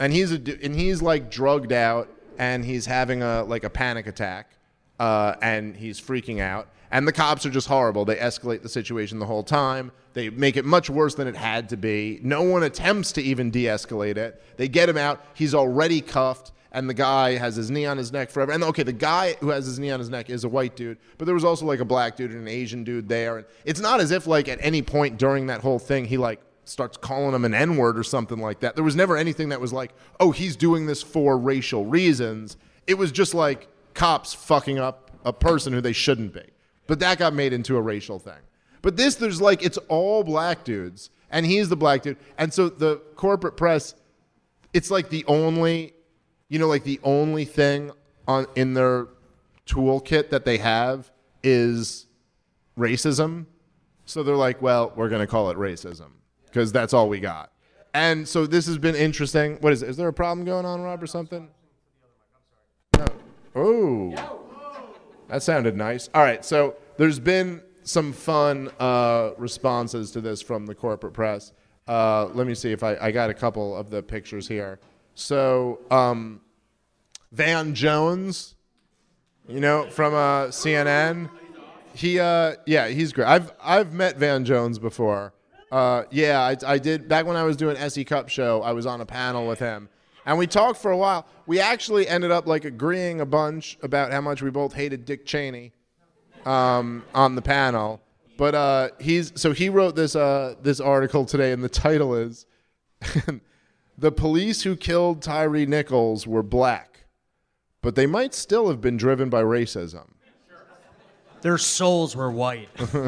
and he's like drugged out, and he's having a panic attack, and he's freaking out. And the cops are just horrible. They escalate the situation the whole time. They make it much worse than it had to be. No one attempts to even de-escalate it. They get him out. He's already cuffed, and the guy has his knee on his neck forever. And okay, the guy who has his knee on his neck is a white dude, but there was also like a black dude and an Asian dude there. And it's not as if like at any point during that whole thing he like starts calling him an N-word or something like that. There was never anything that was like, oh, he's doing this for racial reasons. It was just like cops fucking up a person who they shouldn't be. But that got made into a racial thing. But this, there's like, it's all black dudes, and he's the black dude. And so the corporate press, it's like the only, like the only thing in their toolkit that they have is racism. So they're like, well, we're going to call it racism because that's all we got. And so this has been interesting. What is it? Is there a problem going on, Rob, or something? No. Oh. That sounded nice. All right, so there's been some fun responses to this from the corporate press. Let me see if I got a couple of the pictures here. So Van Jones, from CNN, he's great. I've met Van Jones before. I did back when I was doing SE Cup show. I was on a panel with him. And we talked for a while. We actually ended up like agreeing a bunch about how much we both hated Dick Cheney on the panel. But he wrote this article today, and the title is "The Police Who Killed Tyre Nichols Were Black, but they might still have been driven by racism. Their souls were white."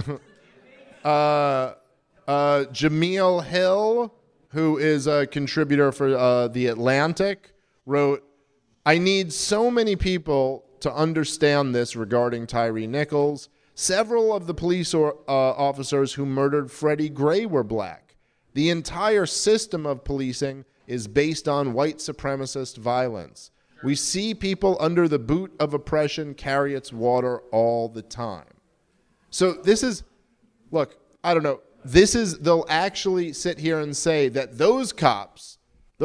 Jameel Hill, who is a contributor for The Atlantic, wrote, "I need so many people to understand this regarding Tyre Nichols. Several of the police officers who murdered Freddie Gray were black. The entire system of policing is based on white supremacist violence. We see people under the boot of oppression carry its water all the time." So this is, look, I don't know. They'll actually sit here and say that those cops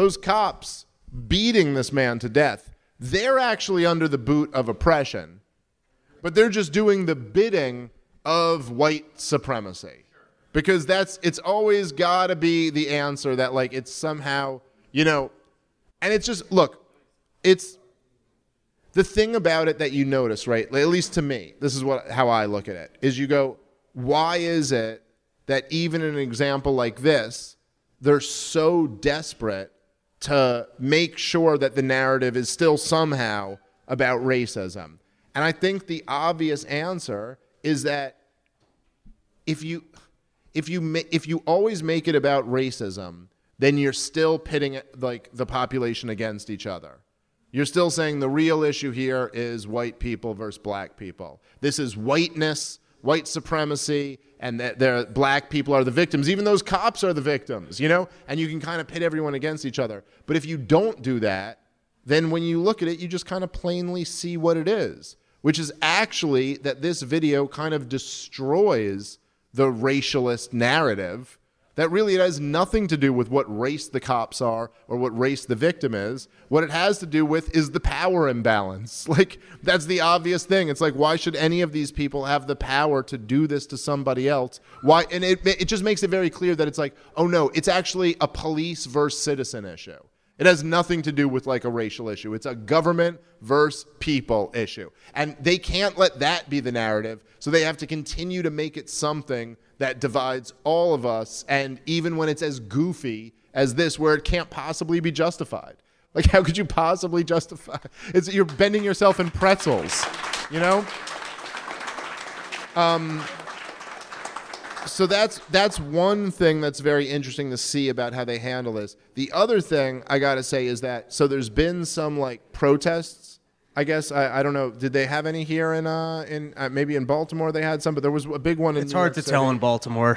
beating this man to death, they're actually under the boot of oppression, but they're just doing the bidding of white supremacy. Because it's always got to be the answer that like it's somehow, and it's just, look, it's the thing about it that you notice, right? At least to me, this is how I look at it, is you go, why is it that even in an example like this, they're so desperate to make sure that the narrative is still somehow about racism? And I think the obvious answer is that if you always make it about racism, then you're still pitting like the population against each other. You're still saying the real issue here is white people versus black people. This is whiteness, white supremacy, and that black people are the victims. Even those cops are the victims, and you can kind of pit everyone against each other. But if you don't do that, then when you look at it, you just kind of plainly see what it is, which is actually that this video kind of destroys the racialist narrative, that really it has nothing to do with what race the cops are or what race the victim is. What it has to do with is the power imbalance. Like, that's the obvious thing. It's like, why should any of these people have the power to do this to somebody else? Why? And it just makes it very clear that it's like, oh no, it's actually a police versus citizen issue. It has nothing to do with like a racial issue. It's a government versus people issue. And they can't let that be the narrative. So they have to continue to make it something that divides all of us. And even when it's as goofy as this, where it can't possibly be justified. Like, how could you possibly justify? You're bending yourself in pretzels, So that's one thing that's very interesting to see about how they handle this. The other thing I got to say is that, so there's been some like protests, I guess. I don't know. Did they have any here in maybe in Baltimore they had some, but there was a big one in It's hard to tell in Baltimore.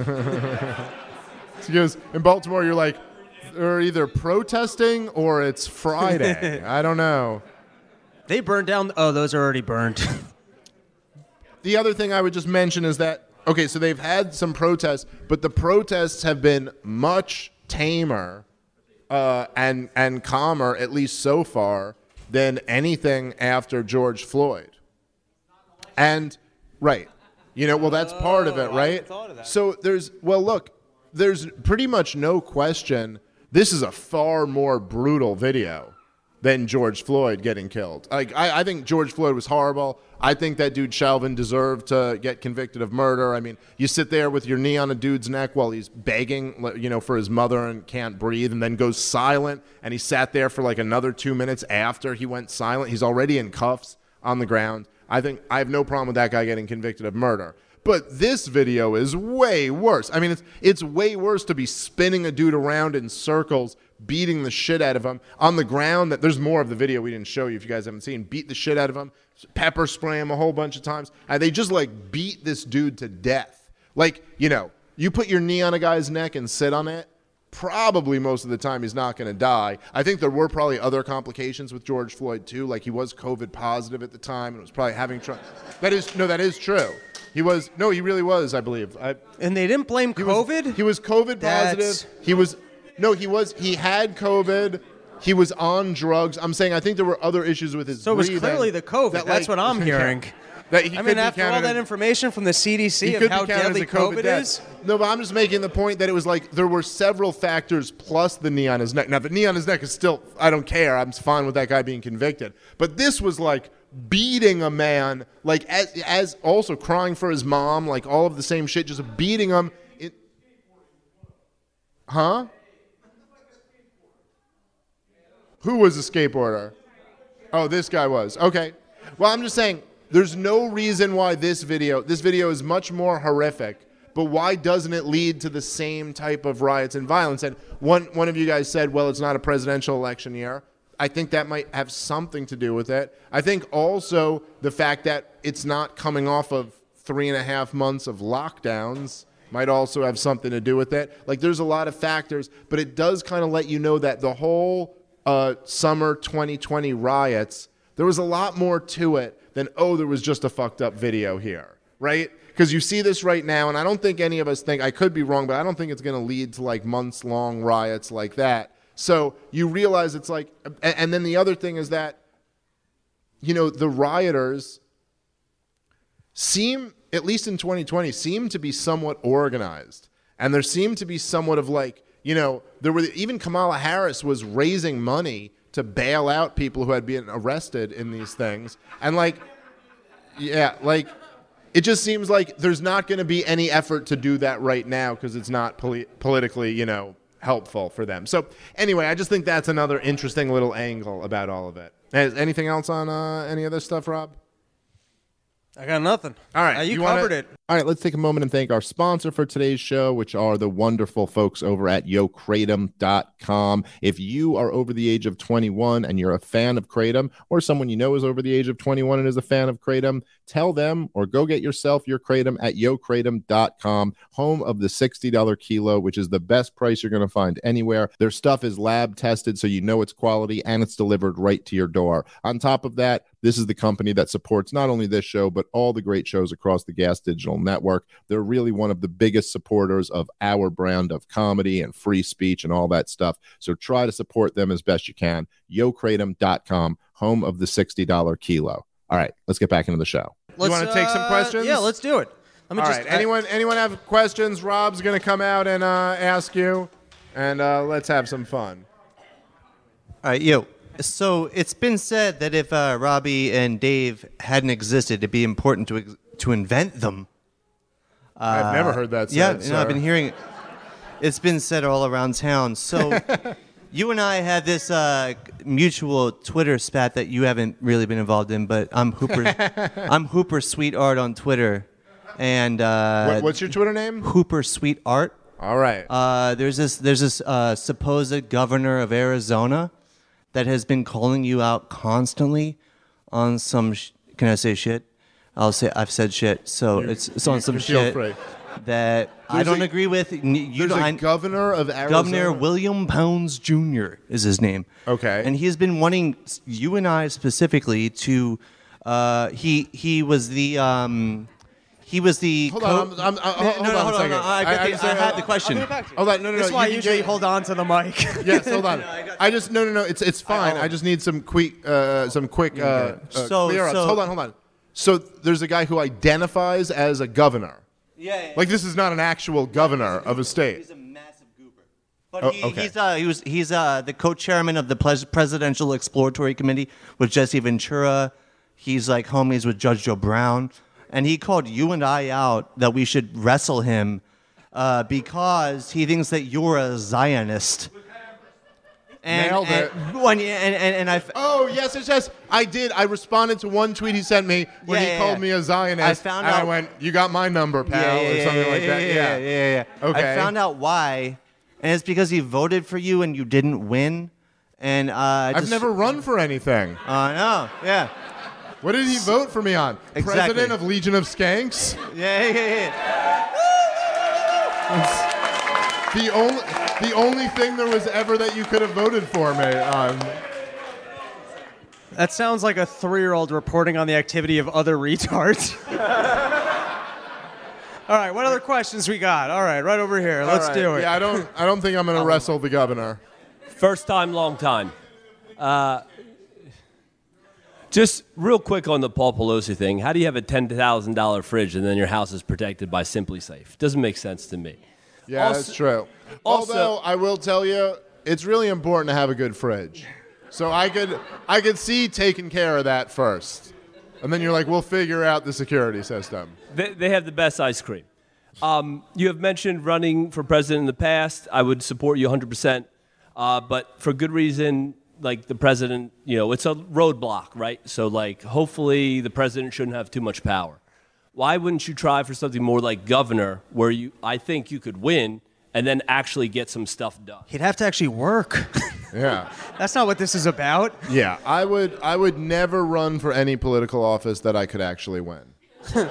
Because in Baltimore you're like, they're either protesting or it's Friday. I don't know. They burned down. Oh, those are already burned. The other thing I would just mention is that, okay, so they've had some protests, but the protests have been much tamer and calmer, at least so far, than anything after George Floyd. And right, well, that's part of it, right? So there's pretty much no question. This is a far more brutal video than George Floyd getting killed. I think George Floyd was horrible. I think that dude Chauvin deserved to get convicted of murder. I mean, you sit there with your knee on a dude's neck while he's begging, for his mother and can't breathe, and then goes silent. And he sat there for like another 2 minutes after he went silent. He's already in cuffs on the ground. I have no problem with that guy getting convicted of murder. But this video is way worse. I mean, it's way worse to be spinning a dude around in circles, beating the shit out of him on the ground. There's more of the video we didn't show you if you guys haven't seen. Beat the shit out of him, pepper spray him a whole bunch of times. And they just beat this dude to death. You put your knee on a guy's neck and sit on it, probably most of the time he's not going to die. I think there were probably other complications with George Floyd too. He was COVID positive at the time and was probably having trouble. That is true. He really was, I believe. And they didn't blame COVID? He was COVID positive. He had COVID. He was on drugs. I'm saying I think there were other issues with his breathing. So it was clearly the COVID. That's what I'm hearing. After all that information from the CDC of how deadly COVID is? No, but I'm just making the point that it was there were several factors plus the knee on his neck. Now, the knee on his neck is still, I don't care. I'm fine with that guy being convicted. But this was beating a man, as also crying for his mom, all of the same shit, just beating him. Huh? Who was a skateboarder? Oh, this guy was. Okay. Well, I'm just saying, there's no reason why this video is much more horrific, but why doesn't it lead to the same type of riots and violence? And one of you guys said, well, it's not a presidential election year. I think that might have something to do with it. I think also the fact that it's not coming off of 3.5 months of lockdowns might also have something to do with it. There's a lot of factors, but it does kind of let you know that the whole summer 2020 riots, there was a lot more to it than, there was just a fucked up video here, right? Because you see this right now, and I don't think any of us think, I could be wrong, but I don't think it's going to lead to months-long riots like that. So you realize it's and then the other thing is that, the rioters seem, at least in 2020, seem to be somewhat organized. And there seemed to be somewhat of even Kamala Harris was raising money to bail out people who had been arrested in these things. And it just seems like there's not going to be any effort to do that right now because it's not politically, helpful for them. So anyway, I just think that's another interesting little angle about all of it. Anything else on any other stuff, Rob? I got nothing. All right. You covered it. All right, let's take a moment and thank our sponsor for today's show, which are the wonderful folks over at YoKratom.com. If you are over the age of 21 and you're a fan of Kratom, or someone you know is over the age of 21 and is a fan of Kratom, tell them or go get yourself your Kratom at YoKratom.com, home of the $60 kilo, which is the best price you're going to find anywhere. Their stuff is lab tested, so you know it's quality, and it's delivered right to your door. On top of that, this is the company that supports not only this show, but all the great shows across the Gas Digital Network. They're really one of the biggest supporters of our brand of comedy and free speech and all that stuff. So try to support them as best you can. YoKratom.com, home of the $60 kilo. All right, let's get back into the show. You want to take some questions? Yeah, let's do it. All right, anyone have questions? Rob's going to come out and ask you, and let's have some fun. All right, yo. So it's been said that if Robbie and Dave hadn't existed, it'd be important to invent them. I've never heard that said. Yeah, I've been hearing it. It's been said all around town. So you and I had this mutual Twitter spat that you haven't really been involved in, but I'm Hooper Sweetart on Twitter. And what's your Twitter name? Hooper Sweetart. All right. There's this supposed governor of Arizona that has been calling you out constantly on some, can I say shit? I've said shit, so it's on some shit that I don't agree with. There's a governor of Arizona? Governor William Pounds Jr. is his name. Okay. And he has been wanting you and I specifically to, he was the He was the. Hold on, hold on a second. I had the question. Hold on, no. That's why I usually hold on to the mic. Yes, hold on. I just no. It's fine. I just need some quick clear ups. Hold on. So there's a guy who identifies as a governor. Yeah. Like this is not an actual governor of a state. He's a massive goober. But he's the co-chairman of the Presidential Exploratory Committee with Jesse Ventura. He's like homies with Judge Joe Brown. And he called you and I out that we should wrestle him because he thinks that you're a Zionist. Nailed it. Oh, yes. I did. I responded to one tweet he sent me when he called me a Zionist. I went, you got my number, pal, or something like that. Yeah. Okay. I found out why, and it's because he voted for you and you didn't win. And I've never run for anything. I know. Yeah. What did he vote for me on? Exactly. President of Legion of Skanks? Yeah. The only thing there was ever that you could have voted for me on. That sounds like a 3-year-old reporting on the activity of other retards. All right, what other questions we got? All right, right over here. Let's do it. Yeah, I don't think I'm going to wrestle the governor. First time, long time. Just real quick on the Paul Pelosi thing. How do you have a $10,000 fridge and then your house is protected by Simply Safe? Doesn't make sense to me. Yeah, that's true. Although I will tell you, it's really important to have a good fridge. So I could see taking care of that first, and then you're like, we'll figure out the security system. They have the best ice cream. You have mentioned running for president in the past. I would support you 100%, but for good reason. Like the president, it's a roadblock, right? So like, hopefully the president shouldn't have too much power. Why wouldn't you try for something more like governor, where I think you could win and then actually get some stuff done? He'd have to actually work. Yeah. That's not what this is about. Yeah, I would never run for any political office that I could actually win. That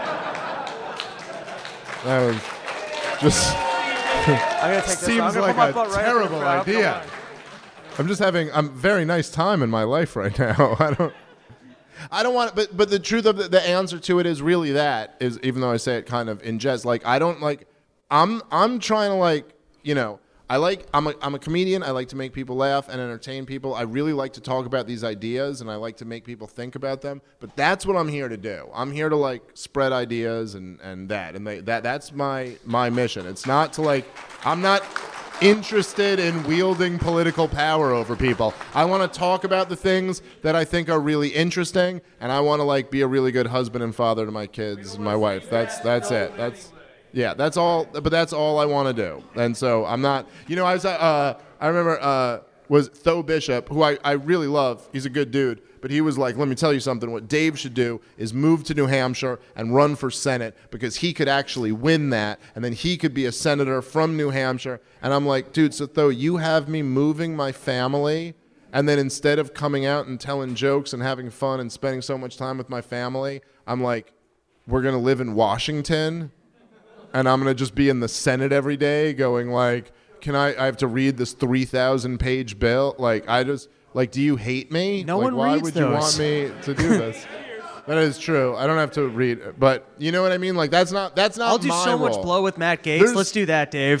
was just I'm gonna take this. seems like a terrible idea. I'm a very nice time in my life right now. I don't want, but the truth of the answer to it is really that is, even though I say it kind of in jest, like I'm trying to I'm a comedian. I like to make people laugh and entertain people. I really like to talk about these ideas and I like to make people think about them, but that's what I'm here to do. I'm here to spread ideas and that's my mission. It's not to I'm not interested in wielding political power over people. I want to talk about the things that I think are really interesting, and I want to be a really good husband and father to my kids and my wife. That's it. That's all. But that's all I want to do. And so I'm not. I remember was Tho Bishop, who I really love. He's a good dude. But he was like, let me tell you something. What Dave should do is move to New Hampshire and run for Senate because he could actually win that, and then he could be a senator from New Hampshire. And I'm like, dude, so Tho, you have me moving my family, and then instead of coming out and telling jokes and having fun and spending so much time with my family, I'm like, we're going to live in Washington, and I'm going to just be in the Senate every day going can I have to read this 3,000-page bill? Do you hate me? No one why reads would those. you want me to do this? That is true. I don't have to read it, but you know what I mean? That's not I'll do my so much role. blow with Matt Gaetz. Let's do that, Dave.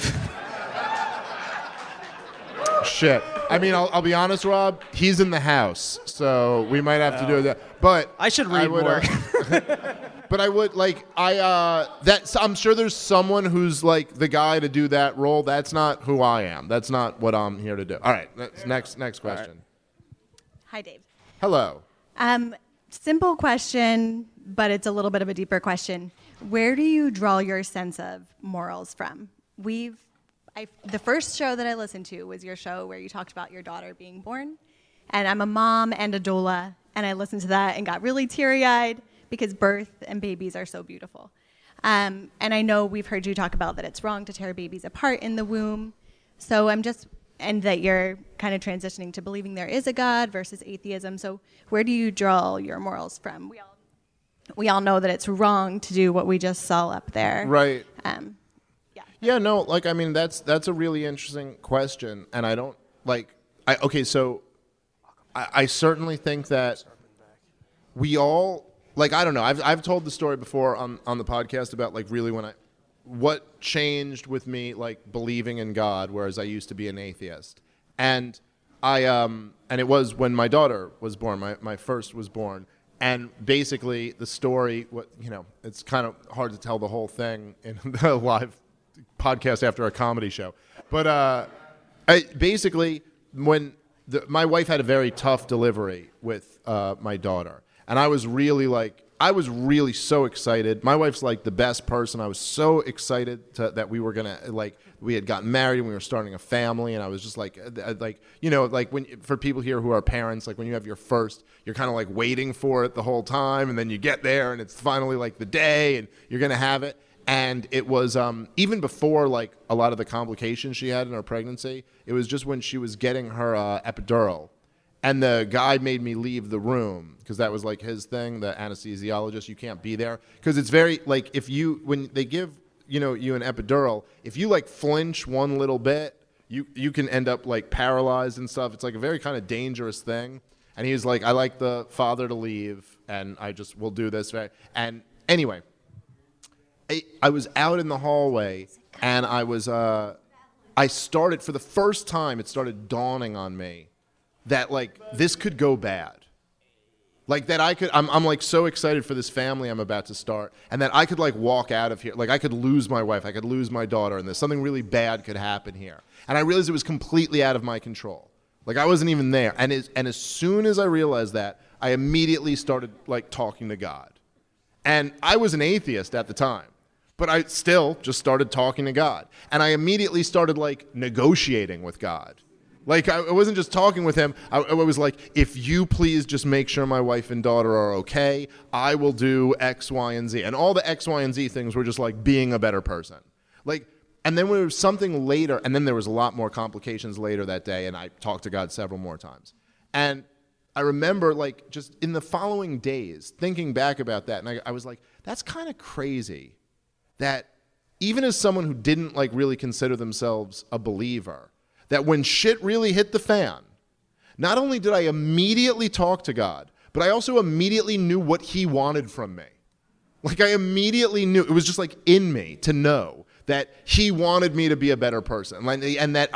Shit. I mean, I'll be honest, Rob. He's in the house, so we might have to do that. But I should read more. But I would I'm sure there's someone who's the guy to do that role. That's not who I am. That's not what I'm here to do. All right. Next question. Hi, Dave. Hello. Simple question, but it's a little bit of a deeper question. Where do you draw your sense of morals from? The first show that I listened to was your show where you talked about your daughter being born, and I'm a mom and a doula, and I listened to that and got really teary-eyed because birth and babies are so beautiful. And I know we've heard you talk about that it's wrong to tear babies apart in the womb. So and that you're kind of transitioning to believing there is a God versus atheism. So where do you draw your morals from? We all know that it's wrong to do what we just saw up there. Right. Yeah, no, that's a really interesting question. And I don't, I certainly think that we all, like, I don't know. I've told the story before on the podcast about like really what changed with me, like believing in God, whereas I used to be an atheist. And and it was when my daughter was born, my first was born. And basically the story, it's kind of hard to tell the whole thing in the live podcast after a comedy show. But basically when my wife had a very tough delivery with my daughter. And I was really so excited. My wife's like the best person. I was so excited that we were gonna we had gotten married and we were starting a family. And I was just like for people here who are parents, like when you have your first, you're kind of like waiting for it the whole time, and then you get there and it's finally like the day and you're gonna have it. And it was even before like a lot of the complications she had in her pregnancy. It was just when she was getting her epidural. And the guy made me leave the room because that was like his thing, the anesthesiologist. You can't be there because it's very like when they give you an epidural, if you like flinch one little bit, you can end up like paralyzed and stuff. It's like a very kind of dangerous thing. And he was like, I like the father to leave, and I just will do this. And anyway, I was out in the hallway, and I started for the first time. It started dawning on me that like this could go bad, like that I'm like so excited for this family I'm about to start, and that I could like walk out of here, like I could lose my wife, I could lose my daughter, and there's something really bad could happen here. And I realized it was completely out of my control. Like I wasn't even there. And as soon as I realized that, I immediately started like talking to God. And I was an atheist at the time, but I still just started talking to God. And I immediately started like negotiating with God. Like, I wasn't just talking with him. I was like, if you please just make sure my wife and daughter are okay, I will do X, Y, and Z. And all the X, Y, and Z things were just like being a better person. Like, and then there was something later, and then there was a lot more complications later that day, and I talked to God several more times. And I remember, like, just in the following days, thinking back about that, and I was like, that's kind of crazy that even as someone who didn't, like, really consider themselves a believer, that when shit really hit the fan, not only did I immediately talk to God, but I also immediately knew what he wanted from me. Like I immediately knew, it was just like in me to know that he wanted me to be a better person. And that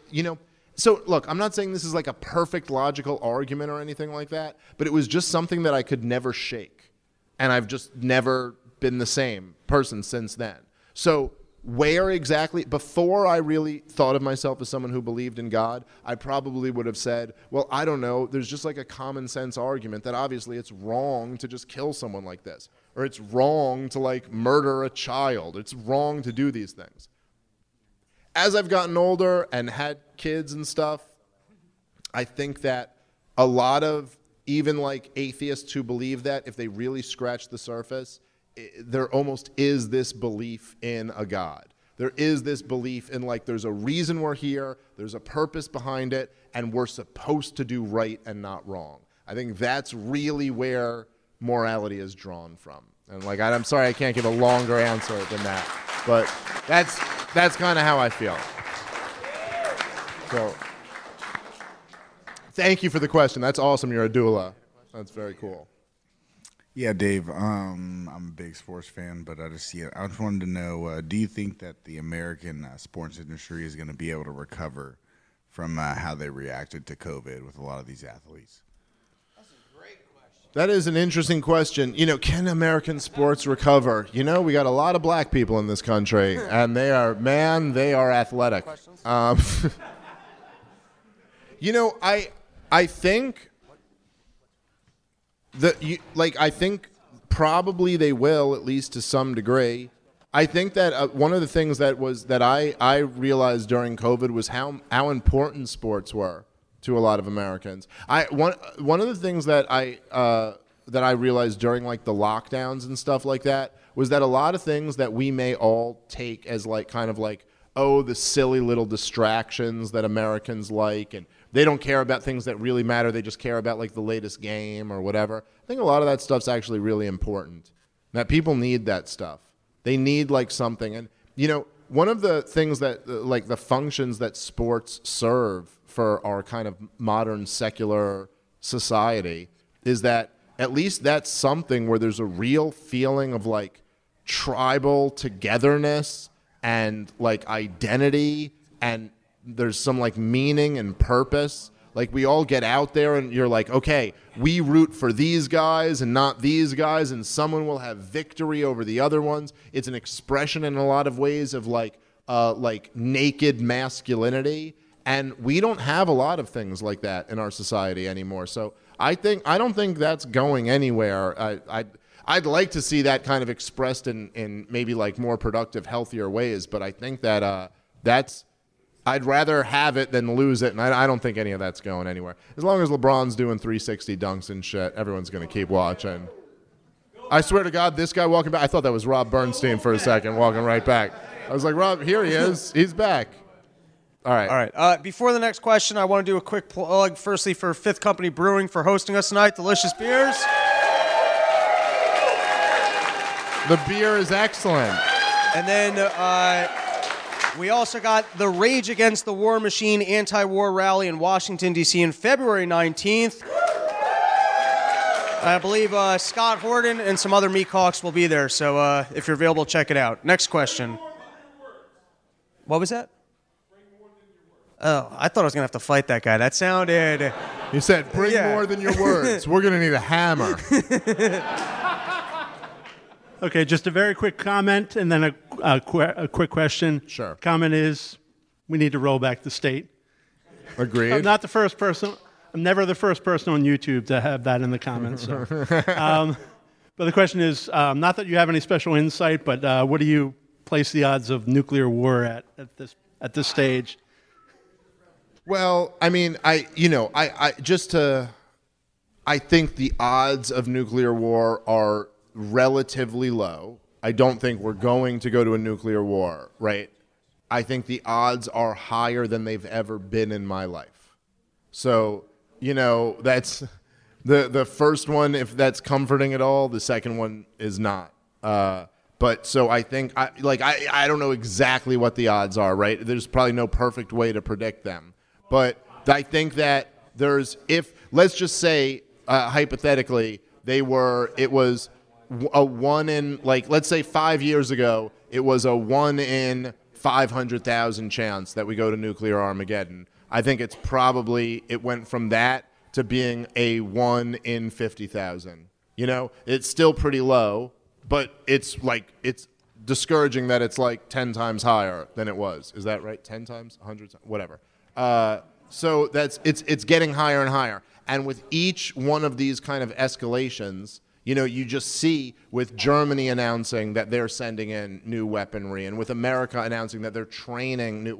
so look, I'm not saying this is like a perfect logical argument or anything like that, but it was just something that I could never shake. And I've just never been the same person since then. So where exactly, before I really thought of myself as someone who believed in God, I probably would have said, well, I don't know, there's just like a common sense argument that obviously it's wrong to just kill someone like this, or it's wrong to like murder a child, it's wrong to do these things. As I've gotten older and had kids and stuff, I think that a lot of even like atheists who believe that, if they really scratch the surface, there almost is this belief in a God. There is this belief in like there's a reason we're here, there's a purpose behind it, and we're supposed to do right and not wrong. I think that's really where morality is drawn from. And like I'm sorry I can't give a longer answer than that, but that's kind of how I feel. So thank you for the question. That's awesome. You're a doula. That's very cool. Yeah, Dave, I'm a big sports fan, but I just wanted to know, do you think that the American sports industry is going to be able to recover from how they reacted to COVID with a lot of these athletes? That's a great question. That is an interesting question. You know, can American sports recover? You know, we got a lot of black people in this country, and they are athletic. You know, I think... I think probably they will, at least to some degree. I think that one of the things that I realized during COVID was how important sports were to a lot of Americans. One of the things that I realized during like the lockdowns and stuff like that was that a lot of things that we may all take as like kind of like, oh, the silly little distractions that Americans like, and they don't care about things that really matter. They just care about like the latest game or whatever. I think a lot of that stuff's actually really important. That people need that stuff. They need like something. And, you know, one of the things that like the functions that sports serve for our kind of modern secular society is that at least that's something where there's a real feeling of like tribal togetherness and like identity, and there's some like meaning and purpose. Like we all get out there and you're like, okay, we root for these guys and not these guys, and someone will have victory over the other ones. It's an expression in a lot of ways of like naked masculinity. And we don't have a lot of things like that in our society anymore. So I don't think that's going anywhere. I'd like to see that kind of expressed in maybe like more productive, healthier ways. But I think that I'd rather have it than lose it. And I don't think any of that's going anywhere. As long as LeBron's doing 360 dunks and shit, everyone's going to keep watching. I swear to God, this guy walking back, I thought that was Rob Bernstein for a second, walking right back. I was like, Rob, here he is. He's back. All right. Before the next question, I want to do a quick plug, firstly, for Fifth Company Brewing for hosting us tonight. Delicious beers. The beer is excellent. And then we also got the Rage Against the War Machine anti-war rally in Washington, D.C. on February 19th. I believe Scott Horton and some other Meathawks will be there, so if you're available, check it out. Next question. What was that? Oh, I thought I was going to have to fight that guy. That sounded... You said, bring more than your words. We're going to need a hammer. Okay, just a very quick comment and then a quick question. Sure. Comment is, we need to roll back the state. Agreed. I'm not the first person. I'm never the first person on YouTube to have that in the comments. So. But the question is, not that you have any special insight, but what do you place the odds of nuclear war at this stage? Well, I mean, I think the odds of nuclear war are relatively low. I don't think we're going to go to a nuclear war, right? I think the odds are higher than they've ever been in my life. So, that's the first one, if that's comforting at all. The second one is not. But so I think, I don't know exactly what the odds are, right? There's probably no perfect way to predict them. But I think that let's just say, hypothetically, it was a 1 in, let's say 5 years ago, it was a 1 in 500,000 chance that we go to nuclear Armageddon. I think it went from that to being a 1 in 50,000. It's still pretty low, but it's discouraging that it's 10 times higher than it was. Is that right? 10 times? 100 times? Whatever. So it's getting higher and higher. And with each one of these kind of escalations, you just see with Germany announcing that they're sending in new weaponry, and with America announcing that they're training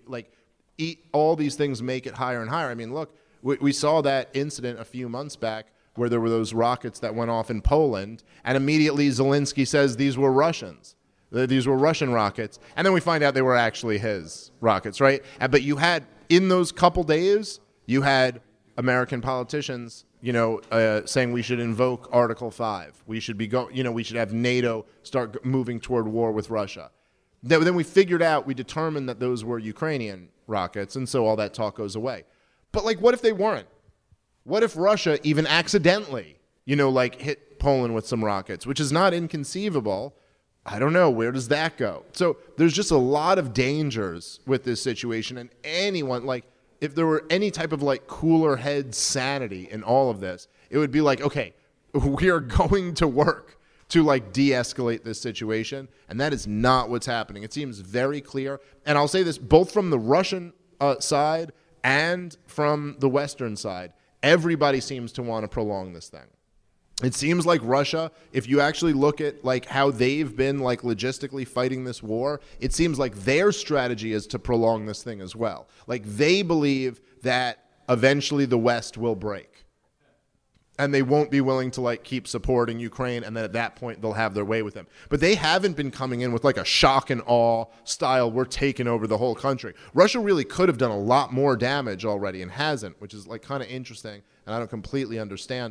all these things make it higher and higher. I mean, look, we saw that incident a few months back where there were those rockets that went off in Poland, and immediately Zelensky says these were Russians. These were Russian rockets. And then we find out they were actually his rockets, right? But you had, in those couple days, you had American politicians, saying we should invoke Article 5. We should we should have NATO start moving toward war with Russia. Then we determined that those were Ukrainian rockets, and so all that talk goes away. But what if they weren't? What if Russia even accidentally, hit Poland with some rockets, which is not inconceivable? I don't know. Where does that go? So there's just a lot of dangers with this situation, and anyone, if there were any type of cooler head sanity in all of this, it would be okay, we are going to work to de-escalate this situation, and that is not what's happening. It seems very clear, and I'll say this both from the Russian side and from the Western side. Everybody seems to want to prolong this thing. It seems like Russia, if you actually look at how they've been logistically fighting this war, it seems like their strategy is to prolong this thing as well. They believe that eventually the West will break. And they won't be willing to keep supporting Ukraine, and then at that point they'll have their way with them. But they haven't been coming in with a shock and awe style, we're taking over the whole country. Russia really could have done a lot more damage already and hasn't, which is kind of interesting, and I don't completely understand it.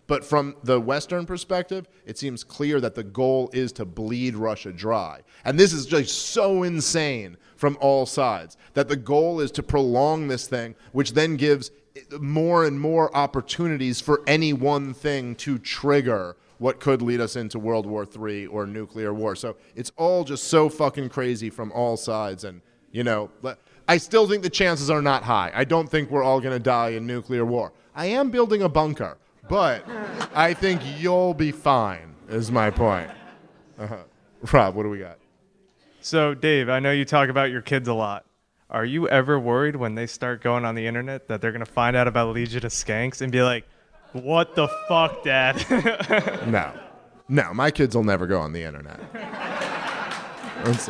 But from the Western perspective, it seems clear that the goal is to bleed Russia dry. And this is just so insane from all sides, that the goal is to prolong this thing, which then gives more and more opportunities for any one thing to trigger what could lead us into World War III or nuclear war. So it's all just so fucking crazy from all sides. And, you know, I still think the chances are not high. I don't think we're all going to die in nuclear war. I am building a bunker, but I think you'll be fine, is my point. Rob, what do we got? So, Dave, I know you talk about your kids a lot. Are you ever worried when they start going on the internet that they're going to find out about Legion of Skanks and be like, what the fuck, Dad? No, my kids will never go on the internet. It's,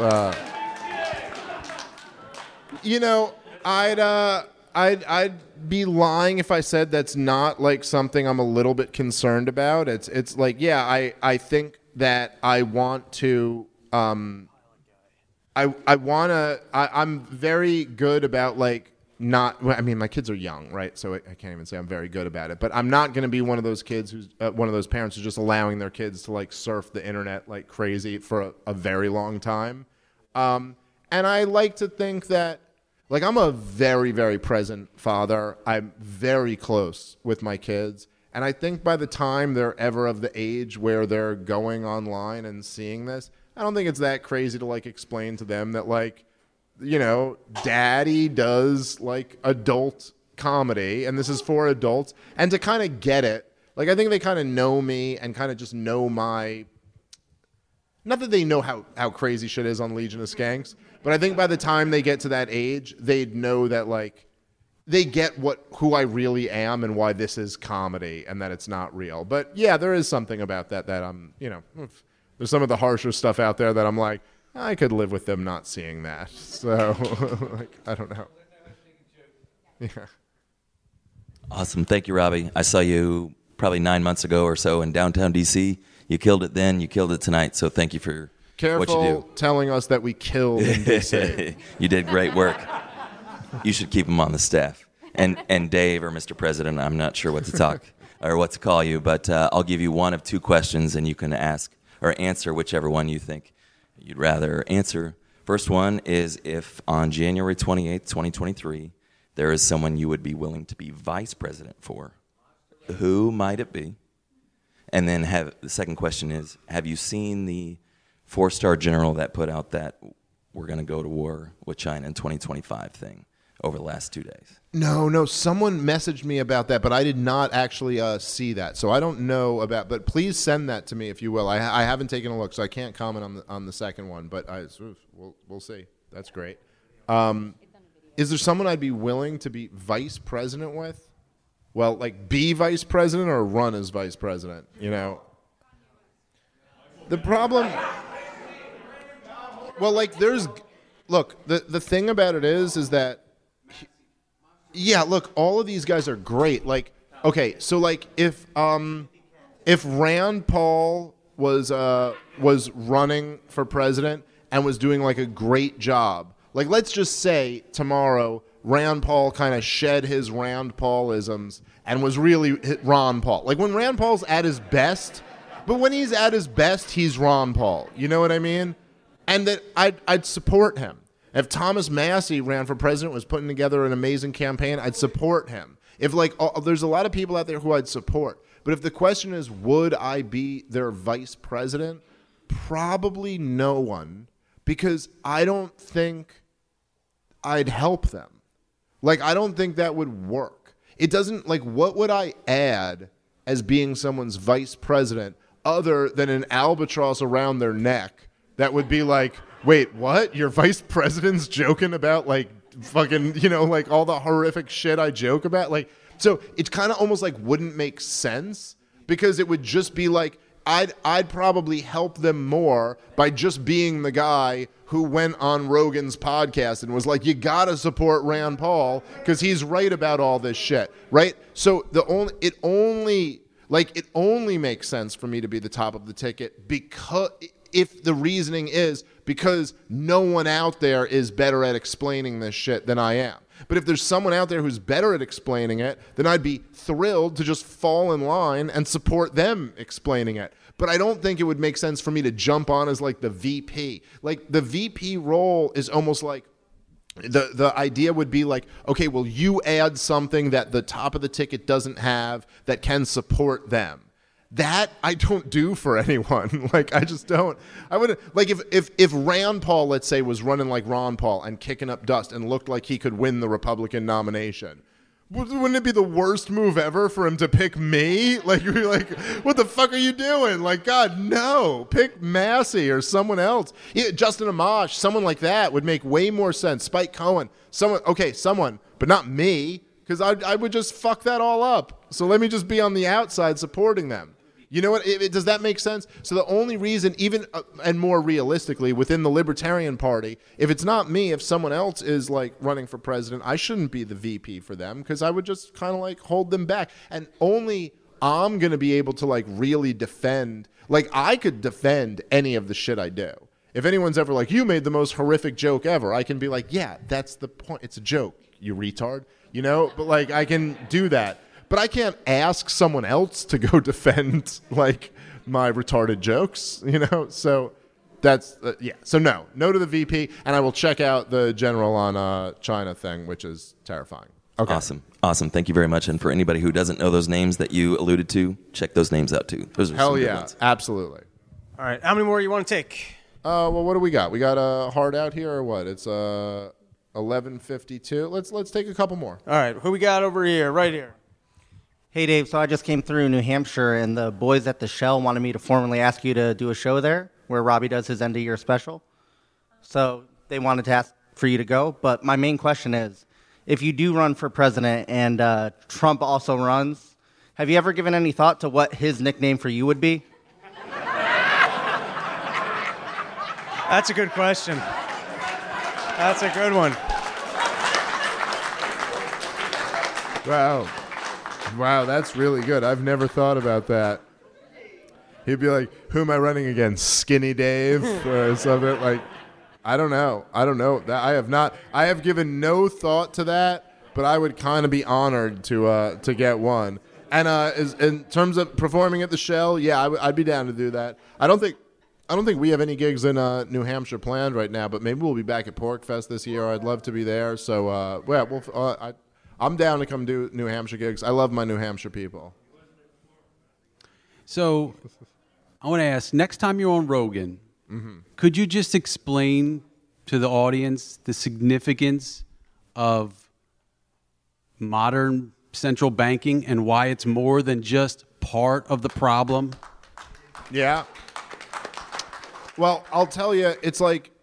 you know, I'd be lying if I said that's not like something I'm a little bit concerned about. It's like, yeah, I think that I want to, I'm very good about like not, I mean, my kids are young, right? So I can't even say I'm very good about it, but I'm not going to be one of those kids who's one of those parents who's just allowing their kids to like surf the internet like crazy for a very long time. And I like to think that, like, I'm a very, very present father. I'm very close with my kids. And I think by the time they're ever of the age where they're going online and seeing this, I don't think it's that crazy to, like, explain to them that, like, you know, Daddy does, like, adult comedy, and this is for adults. And to kind of get it, like, I think they kind of know me and kind of just know my... Not that they know how crazy shit is on Legion of Skanks, but I think by the time they get to that age, they'd know that, like, they get who I really am and why this is comedy and that it's not real. But, yeah, there is something about that I'm, you know, there's some of the harsher stuff out there that I'm like, I could live with them not seeing that. So, like, I don't know. Yeah. Awesome. Thank you, Robbie. I saw you probably 9 months ago or so in downtown D.C. You killed it then. You killed it tonight. So thank you for what you do. Telling us that we killed in D.C. You did great work. You should keep him on the staff. And Dave or Mr. President, I'm not sure what to talk or what to call you, but I'll give you one of two questions, and you can ask or answer whichever one you think you'd rather answer. First one is, if on January 28th, 2023, there is someone you would be willing to be vice president for, who might it be? And then the second question is, have you seen the 4-star general that put out that we're going to go to war with China in 2025 thing over the last 2 days? No, someone messaged me about that, but I did not actually see that. So I don't know about, but please send that to me if you will. I haven't taken a look, so I can't comment on the second one, but we'll see. That's great. Is there someone I'd be willing to be vice president with? Well, like be vice president or run as vice president, you know? The problem, well, like look, the thing about it is that, yeah, look, all of these guys are great. Like, okay, so like if Rand Paul was running for president and was doing like a great job, like let's just say tomorrow Rand Paul kind of shed his Rand Paulisms and was really Ron Paul. Like when Rand Paul's at his best, but when he's at his best, he's Ron Paul. You know what I mean? And that I'd support him. If Thomas Massey ran for president, was putting together an amazing campaign, I'd support him. If like there's a lot of people out there who I'd support. But if the question is, would I be their vice president? Probably no one, because I don't think I'd help them. Like, I don't think that would work. It doesn't, like, what would I add as being someone's vice president other than an albatross around their neck that would be like, wait, what? Your vice president's joking about, like, fucking, you know, like, all the horrific shit I joke about? Like, so it's kind of almost like wouldn't make sense, because it would just be like, I'd probably help them more by just being the guy who went on Rogan's podcast and was like, you gotta support Rand Paul because he's right about all this shit, right? So it only makes sense for me to be the top of the ticket, because if the reasoning is because no one out there is better at explaining this shit than I am. But if there's someone out there who's better at explaining it, then I'd be thrilled to just fall in line and support them explaining it. But I don't think it would make sense for me to jump on as like the VP. Like the VP role is almost like the idea would be like, okay, well, you add something that the top of the ticket doesn't have that can support them. That I don't do for anyone. Like, I just don't. I wouldn't, like, if Rand Paul, let's say, was running like Ron Paul and kicking up dust and looked like he could win the Republican nomination, wouldn't it be the worst move ever for him to pick me? Like, you're like, what the fuck are you doing? Like, God, no. Pick Massey or someone else. Yeah, Justin Amash, someone like that would make way more sense. Spike Cohen, someone, but not me, because I would just fuck that all up. So let me just be on the outside supporting them. You know what? Does that make sense? So the only reason, even and more realistically, within the Libertarian Party, if it's not me, if someone else is like running for president, I shouldn't be the VP for them because I would just kind of like hold them back. And only I'm going to be able to like really defend. Like I could defend any of the shit I do. If anyone's ever like, you made the most horrific joke ever, I can be like, yeah, that's the point. It's a joke, you retard. You know? But like I can do that. But I can't ask someone else to go defend like my retarded jokes, you know? So that's, So no to the VP, and I will check out the general on China thing, which is terrifying. Okay. Awesome. Thank you very much. And for anybody who doesn't know those names that you alluded to, check those names out too. Those are Hell some good yeah, ones. absolutely. All right, how many more you want to take? Well, what do we got? We got a hard out here or what? It's 11:52. Let's take a couple more. All right, who we got over here? Right here. Hey, Dave, so I just came through New Hampshire, and the boys at the Shell wanted me to formally ask you to do a show there where Robbie does his end-of-year special. So they wanted to ask for you to go. But my main question is, if you do run for president and Trump also runs, have you ever given any thought to what his nickname for you would be? That's a good question. That's a good one. Wow, that's really good. I've never thought about that. He'd be like, who am I running against? Skinny Dave or something? Like, I don't know. I have given no thought to that, but I would kind of be honored to get one. And in terms of performing at the Shell, yeah, I'd be down to do that. I don't think we have any gigs in New Hampshire planned right now, but maybe we'll be back at PorcFest this year. I'd love to be there. So, I'm down to come do New Hampshire gigs. I love my New Hampshire people. So I want to ask, next time you're on Rogan, could you just explain to the audience the significance of modern central banking and why it's more than just part of the problem? Yeah. Well, I'll tell you, it's like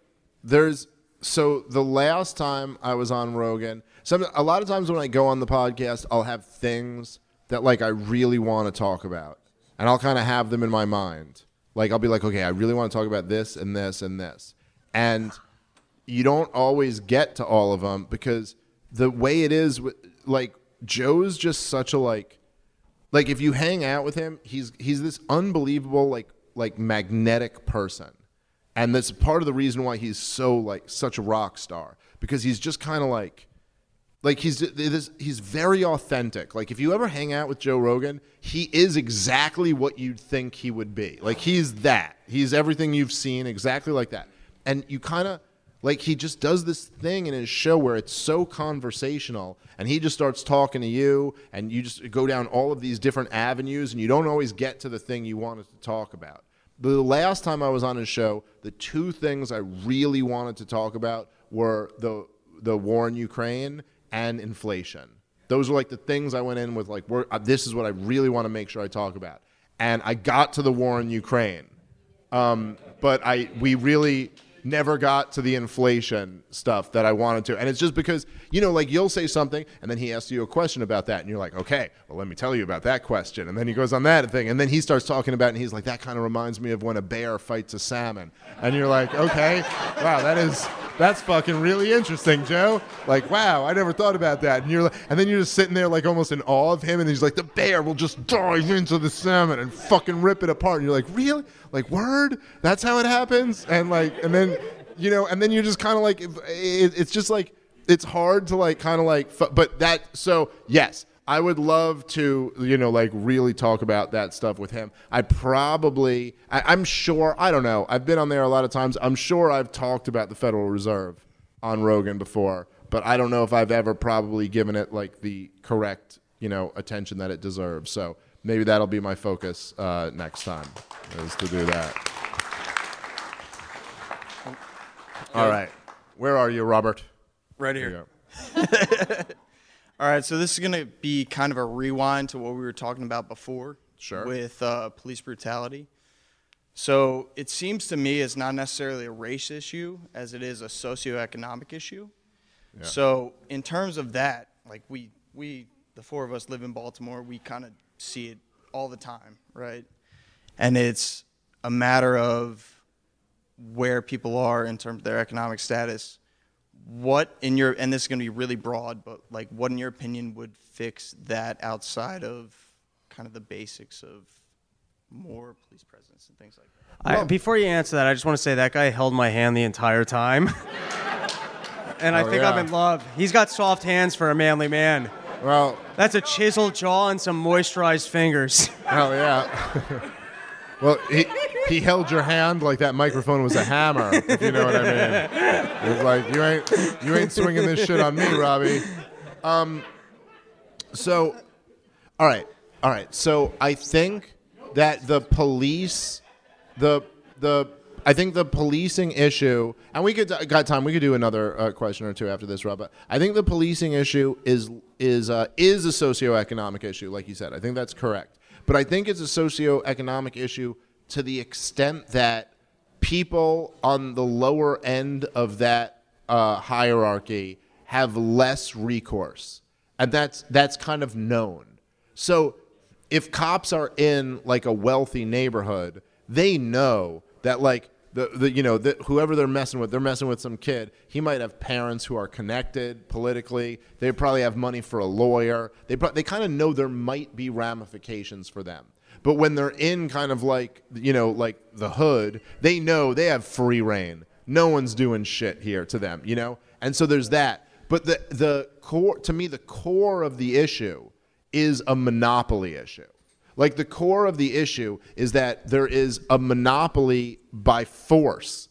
so the last time I was on Rogan, a lot of times when I go on the podcast, I'll have things that like I really want to talk about, and I'll kind of have them in my mind. Like I'll be like, okay, I really want to talk about this and this and this, and you don't always get to all of them because the way it is, like Joe's just such a like if you hang out with him, he's this unbelievable like magnetic person, and that's part of the reason why he's so like such a rock star, because he's just kind of like he's very authentic. Like if you ever hang out with Joe Rogan, he is exactly what you'd think he would be. Like he's everything you've seen, exactly like that. And you kind of like, he just does this thing in his show where it's so conversational, and he just starts talking to you, and you just go down all of these different avenues, and you don't always get to the thing you wanted to talk about. The last time I was on his show, the two things I really wanted to talk about were the war in Ukraine and inflation. Those were like the things I went in with, like, this is what I really want to make sure I talk about. And I got to the war in Ukraine, but we really never got to the inflation stuff that I wanted to. And it's just because, like you'll say something and then he asks you a question about that, and you're like, okay, well, let me tell you about that question. And then he goes on that thing, and then he starts talking about it, and he's like, that kind of reminds me of when a bear fights a salmon. And you're like, okay, wow, that's fucking really interesting, Joe. Like, wow, I never thought about that. And then you're just sitting there like almost in awe of him, and he's like, the bear will just dive into the salmon and fucking rip it apart. And you're like, really? Like, word? That's how it happens? And then you're just kind of like, it's just like, it's hard to like kind of like, but that, so yes, I would love to, like really talk about that stuff with him. I'm sure, I don't know. I've been on there a lot of times. I'm sure I've talked about the Federal Reserve on Rogan before, but I don't know if I've ever probably given it like the correct, attention that it deserves. So maybe that'll be my focus next time, is to do that. All right. Where are you, Robert? Right here. All right, so this is going to be kind of a rewind to what we were talking about before. Sure. With police brutality. So it seems to me it's not necessarily a race issue as it is a socioeconomic issue. Yeah. So in terms of that, like we the four of us live in Baltimore, we kind of see it all the time, right? And it's a matter of where people are in terms of their economic status. What in your, and this is going to be really broad, but like what in your opinion would fix that outside of kind of the basics of more police presence and things like that? Before you answer that, I just want to say that guy held my hand the entire time. And I think I'm in love. He's got soft hands for a manly man. Well, that's a chiseled jaw and some moisturized fingers. Hell yeah. Well, he held your hand like that microphone was a hammer, if you know what I mean. It was like, you ain't swinging this shit on me, Robbie. So, all right. So I think that the police, I think the policing issue, and we got time. We could do another question or two after this, Rob. But I think the policing issue is a socioeconomic issue, like you said. I think that's correct. But I think it's a socioeconomic issue to the extent that people on the lower end of that hierarchy have less recourse, and that's kind of known. So if cops are in like a wealthy neighborhood, they know that like whoever they're messing with some kid. He might have parents who are connected politically. They probably have money for a lawyer. They kind of know there might be ramifications for them. But when they're in kind of like, like the hood, they know they have free reign. No one's doing shit here to them, And so there's that. But the core, to me, the core of the issue is a monopoly issue. Like the core of the issue is that there is a monopoly by force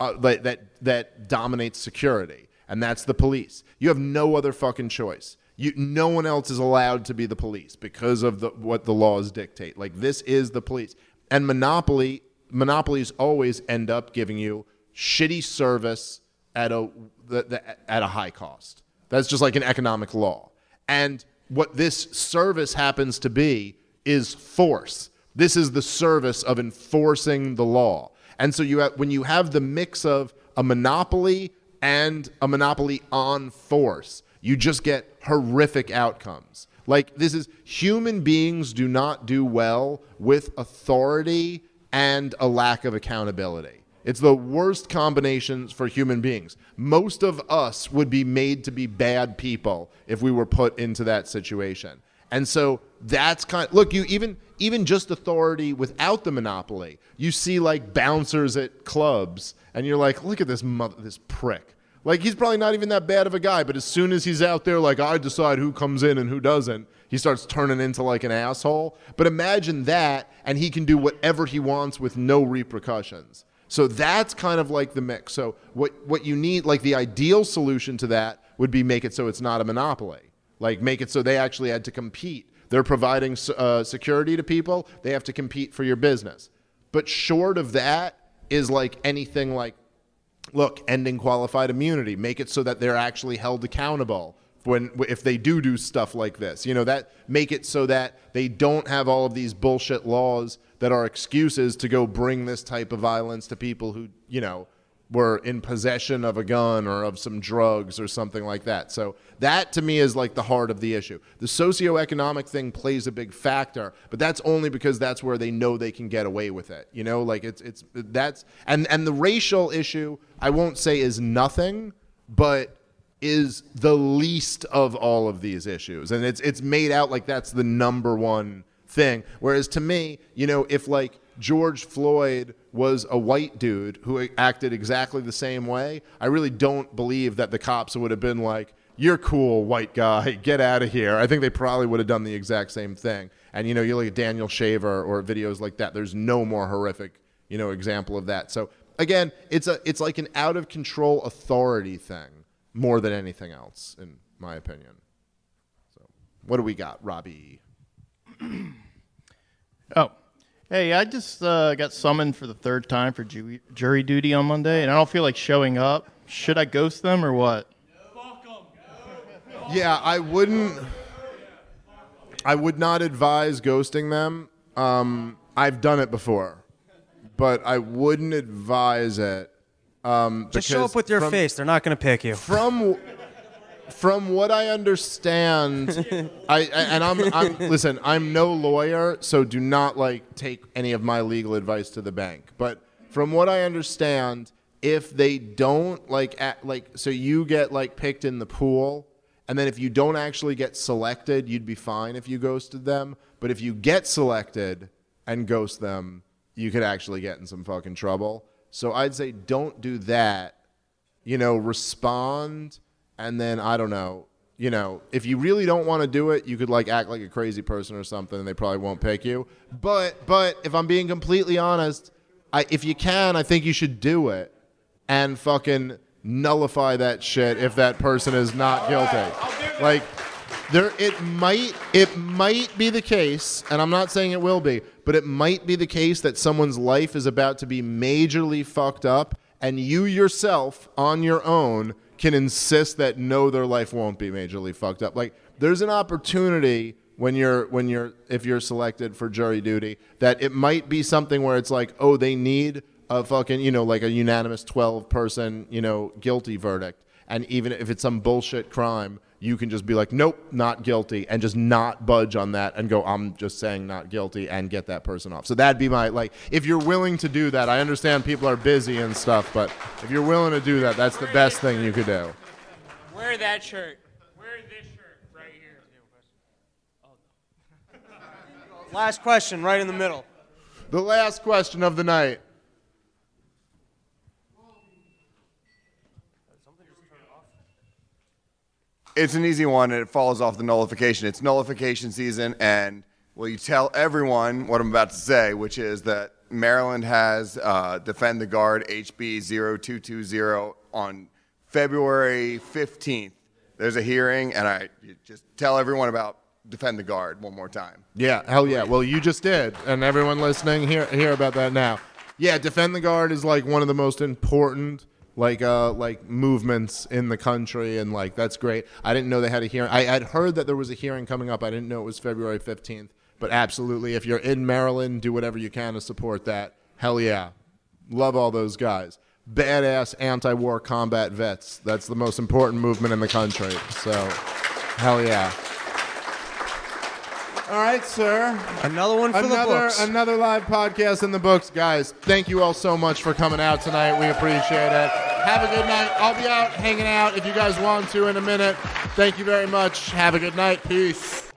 that dominates security, and that's the police. You have no other fucking choice. No one else is allowed to be the police because of what the laws dictate. Like this is the police, and monopolies always end up giving you shitty service at a high cost. That's just like an economic law. And what this service happens to be is force. This is the service of enforcing the law. And so when you have the mix of a monopoly and a monopoly on force, you just get horrific outcomes. Like human beings do not do well with authority and a lack of accountability. It's the worst combinations for human beings. Most of us would be made to be bad people if we were put into that situation. And so that's look, you even just authority without the monopoly, you see like bouncers at clubs and you're like, look at this prick. Like he's probably not even that bad of a guy, but as soon as he's out there like I decide who comes in and who doesn't, he starts turning into like an asshole. But imagine that, and he can do whatever he wants with no repercussions. So that's kind of like the mix. So what you need, like the ideal solution to that would be make it so it's not a monopoly. Like make it so they actually had to compete. They're providing security to people. They have to compete for your business. But short of that is like anything like, look, ending qualified immunity. Make it so that they're actually held accountable if they do stuff like this. That make it so that they don't have all of these bullshit laws that are excuses to go bring this type of violence to people who, were in possession of a gun or of some drugs or something like that. So that to me is like the heart of the issue. The socioeconomic thing plays a big factor, but that's only because that's where they know they can get away with it. Like and the racial issue, I won't say is nothing, but is the least of all of these issues. And it's made out like that's the number one thing. Whereas to me, if like George Floyd was a white dude who acted exactly the same way, I really don't believe that the cops would have been like, "You're cool, white guy, get out of here." I think they probably would have done the exact same thing. And, you look at Daniel Shaver or videos like that, there's no more horrific, example of that. So, again, it's like an out-of-control authority thing more than anything else, in my opinion. So, what do we got, Robbie? Oh. Hey, I just got summoned for the third time for jury duty on Monday, and I don't feel like showing up. Should I ghost them or what? Yeah, I would not advise ghosting them. I've done it before, but I wouldn't advise it. Just show up with your face. They're not going to pick you. From what I understand, listen, I'm no lawyer, so do not take any of my legal advice to the bank. But from what I understand, if they don't so you get picked in the pool, and then if you don't actually get selected, you'd be fine if you ghosted them. But if you get selected and ghost them, you could actually get in some fucking trouble. So I'd say don't do that. Respond. And then, I don't know, if you really don't want to do it, you could act like a crazy person or something and they probably won't pick you. But if I'm being completely honest, if you can, I think you should do it and fucking nullify that shit if that person is not guilty. It might be the case, and I'm not saying it will be, but it might be the case that someone's life is about to be majorly fucked up and you yourself on your own can insist that no, their life won't be majorly fucked up. There's an opportunity if you're selected for jury duty that it might be something where it's they need a fucking, a unanimous 12-person, guilty verdict. And even if it's some bullshit crime, you can just be like, nope, not guilty, and just not budge on that and go, I'm just saying not guilty, and get that person off. So that'd be my, if you're willing to do that, I understand people are busy and stuff, but if you're willing to do that, that's the best thing you could do. Wear that shirt. Wear this shirt right here. Last question, right in the middle. The last question of the night. It's an easy one, and it follows off the nullification. It's nullification season, and will you tell everyone what I'm about to say, which is that Maryland has Defend the Guard HB 0220 on February 15th. There's a hearing, and you just tell everyone about Defend the Guard one more time. Yeah, hell yeah. Well, you just did, and everyone listening, hear about that now. Yeah, Defend the Guard is one of the most important movements in the country, and that's great. I didn't know they had a hearing. I had heard that there was a hearing coming up. I didn't know it was February 15th, but absolutely, if you're in Maryland, do whatever you can to support that. Hell yeah. Love all those guys. Badass anti-war combat vets. That's the most important movement in the country. So, hell yeah. All right, sir. Another one for the books. Another live podcast in the books, guys. Thank you all so much for coming out tonight. We appreciate it. Have a good night. I'll be out hanging out if you guys want to in a minute. Thank you very much. Have a good night. Peace.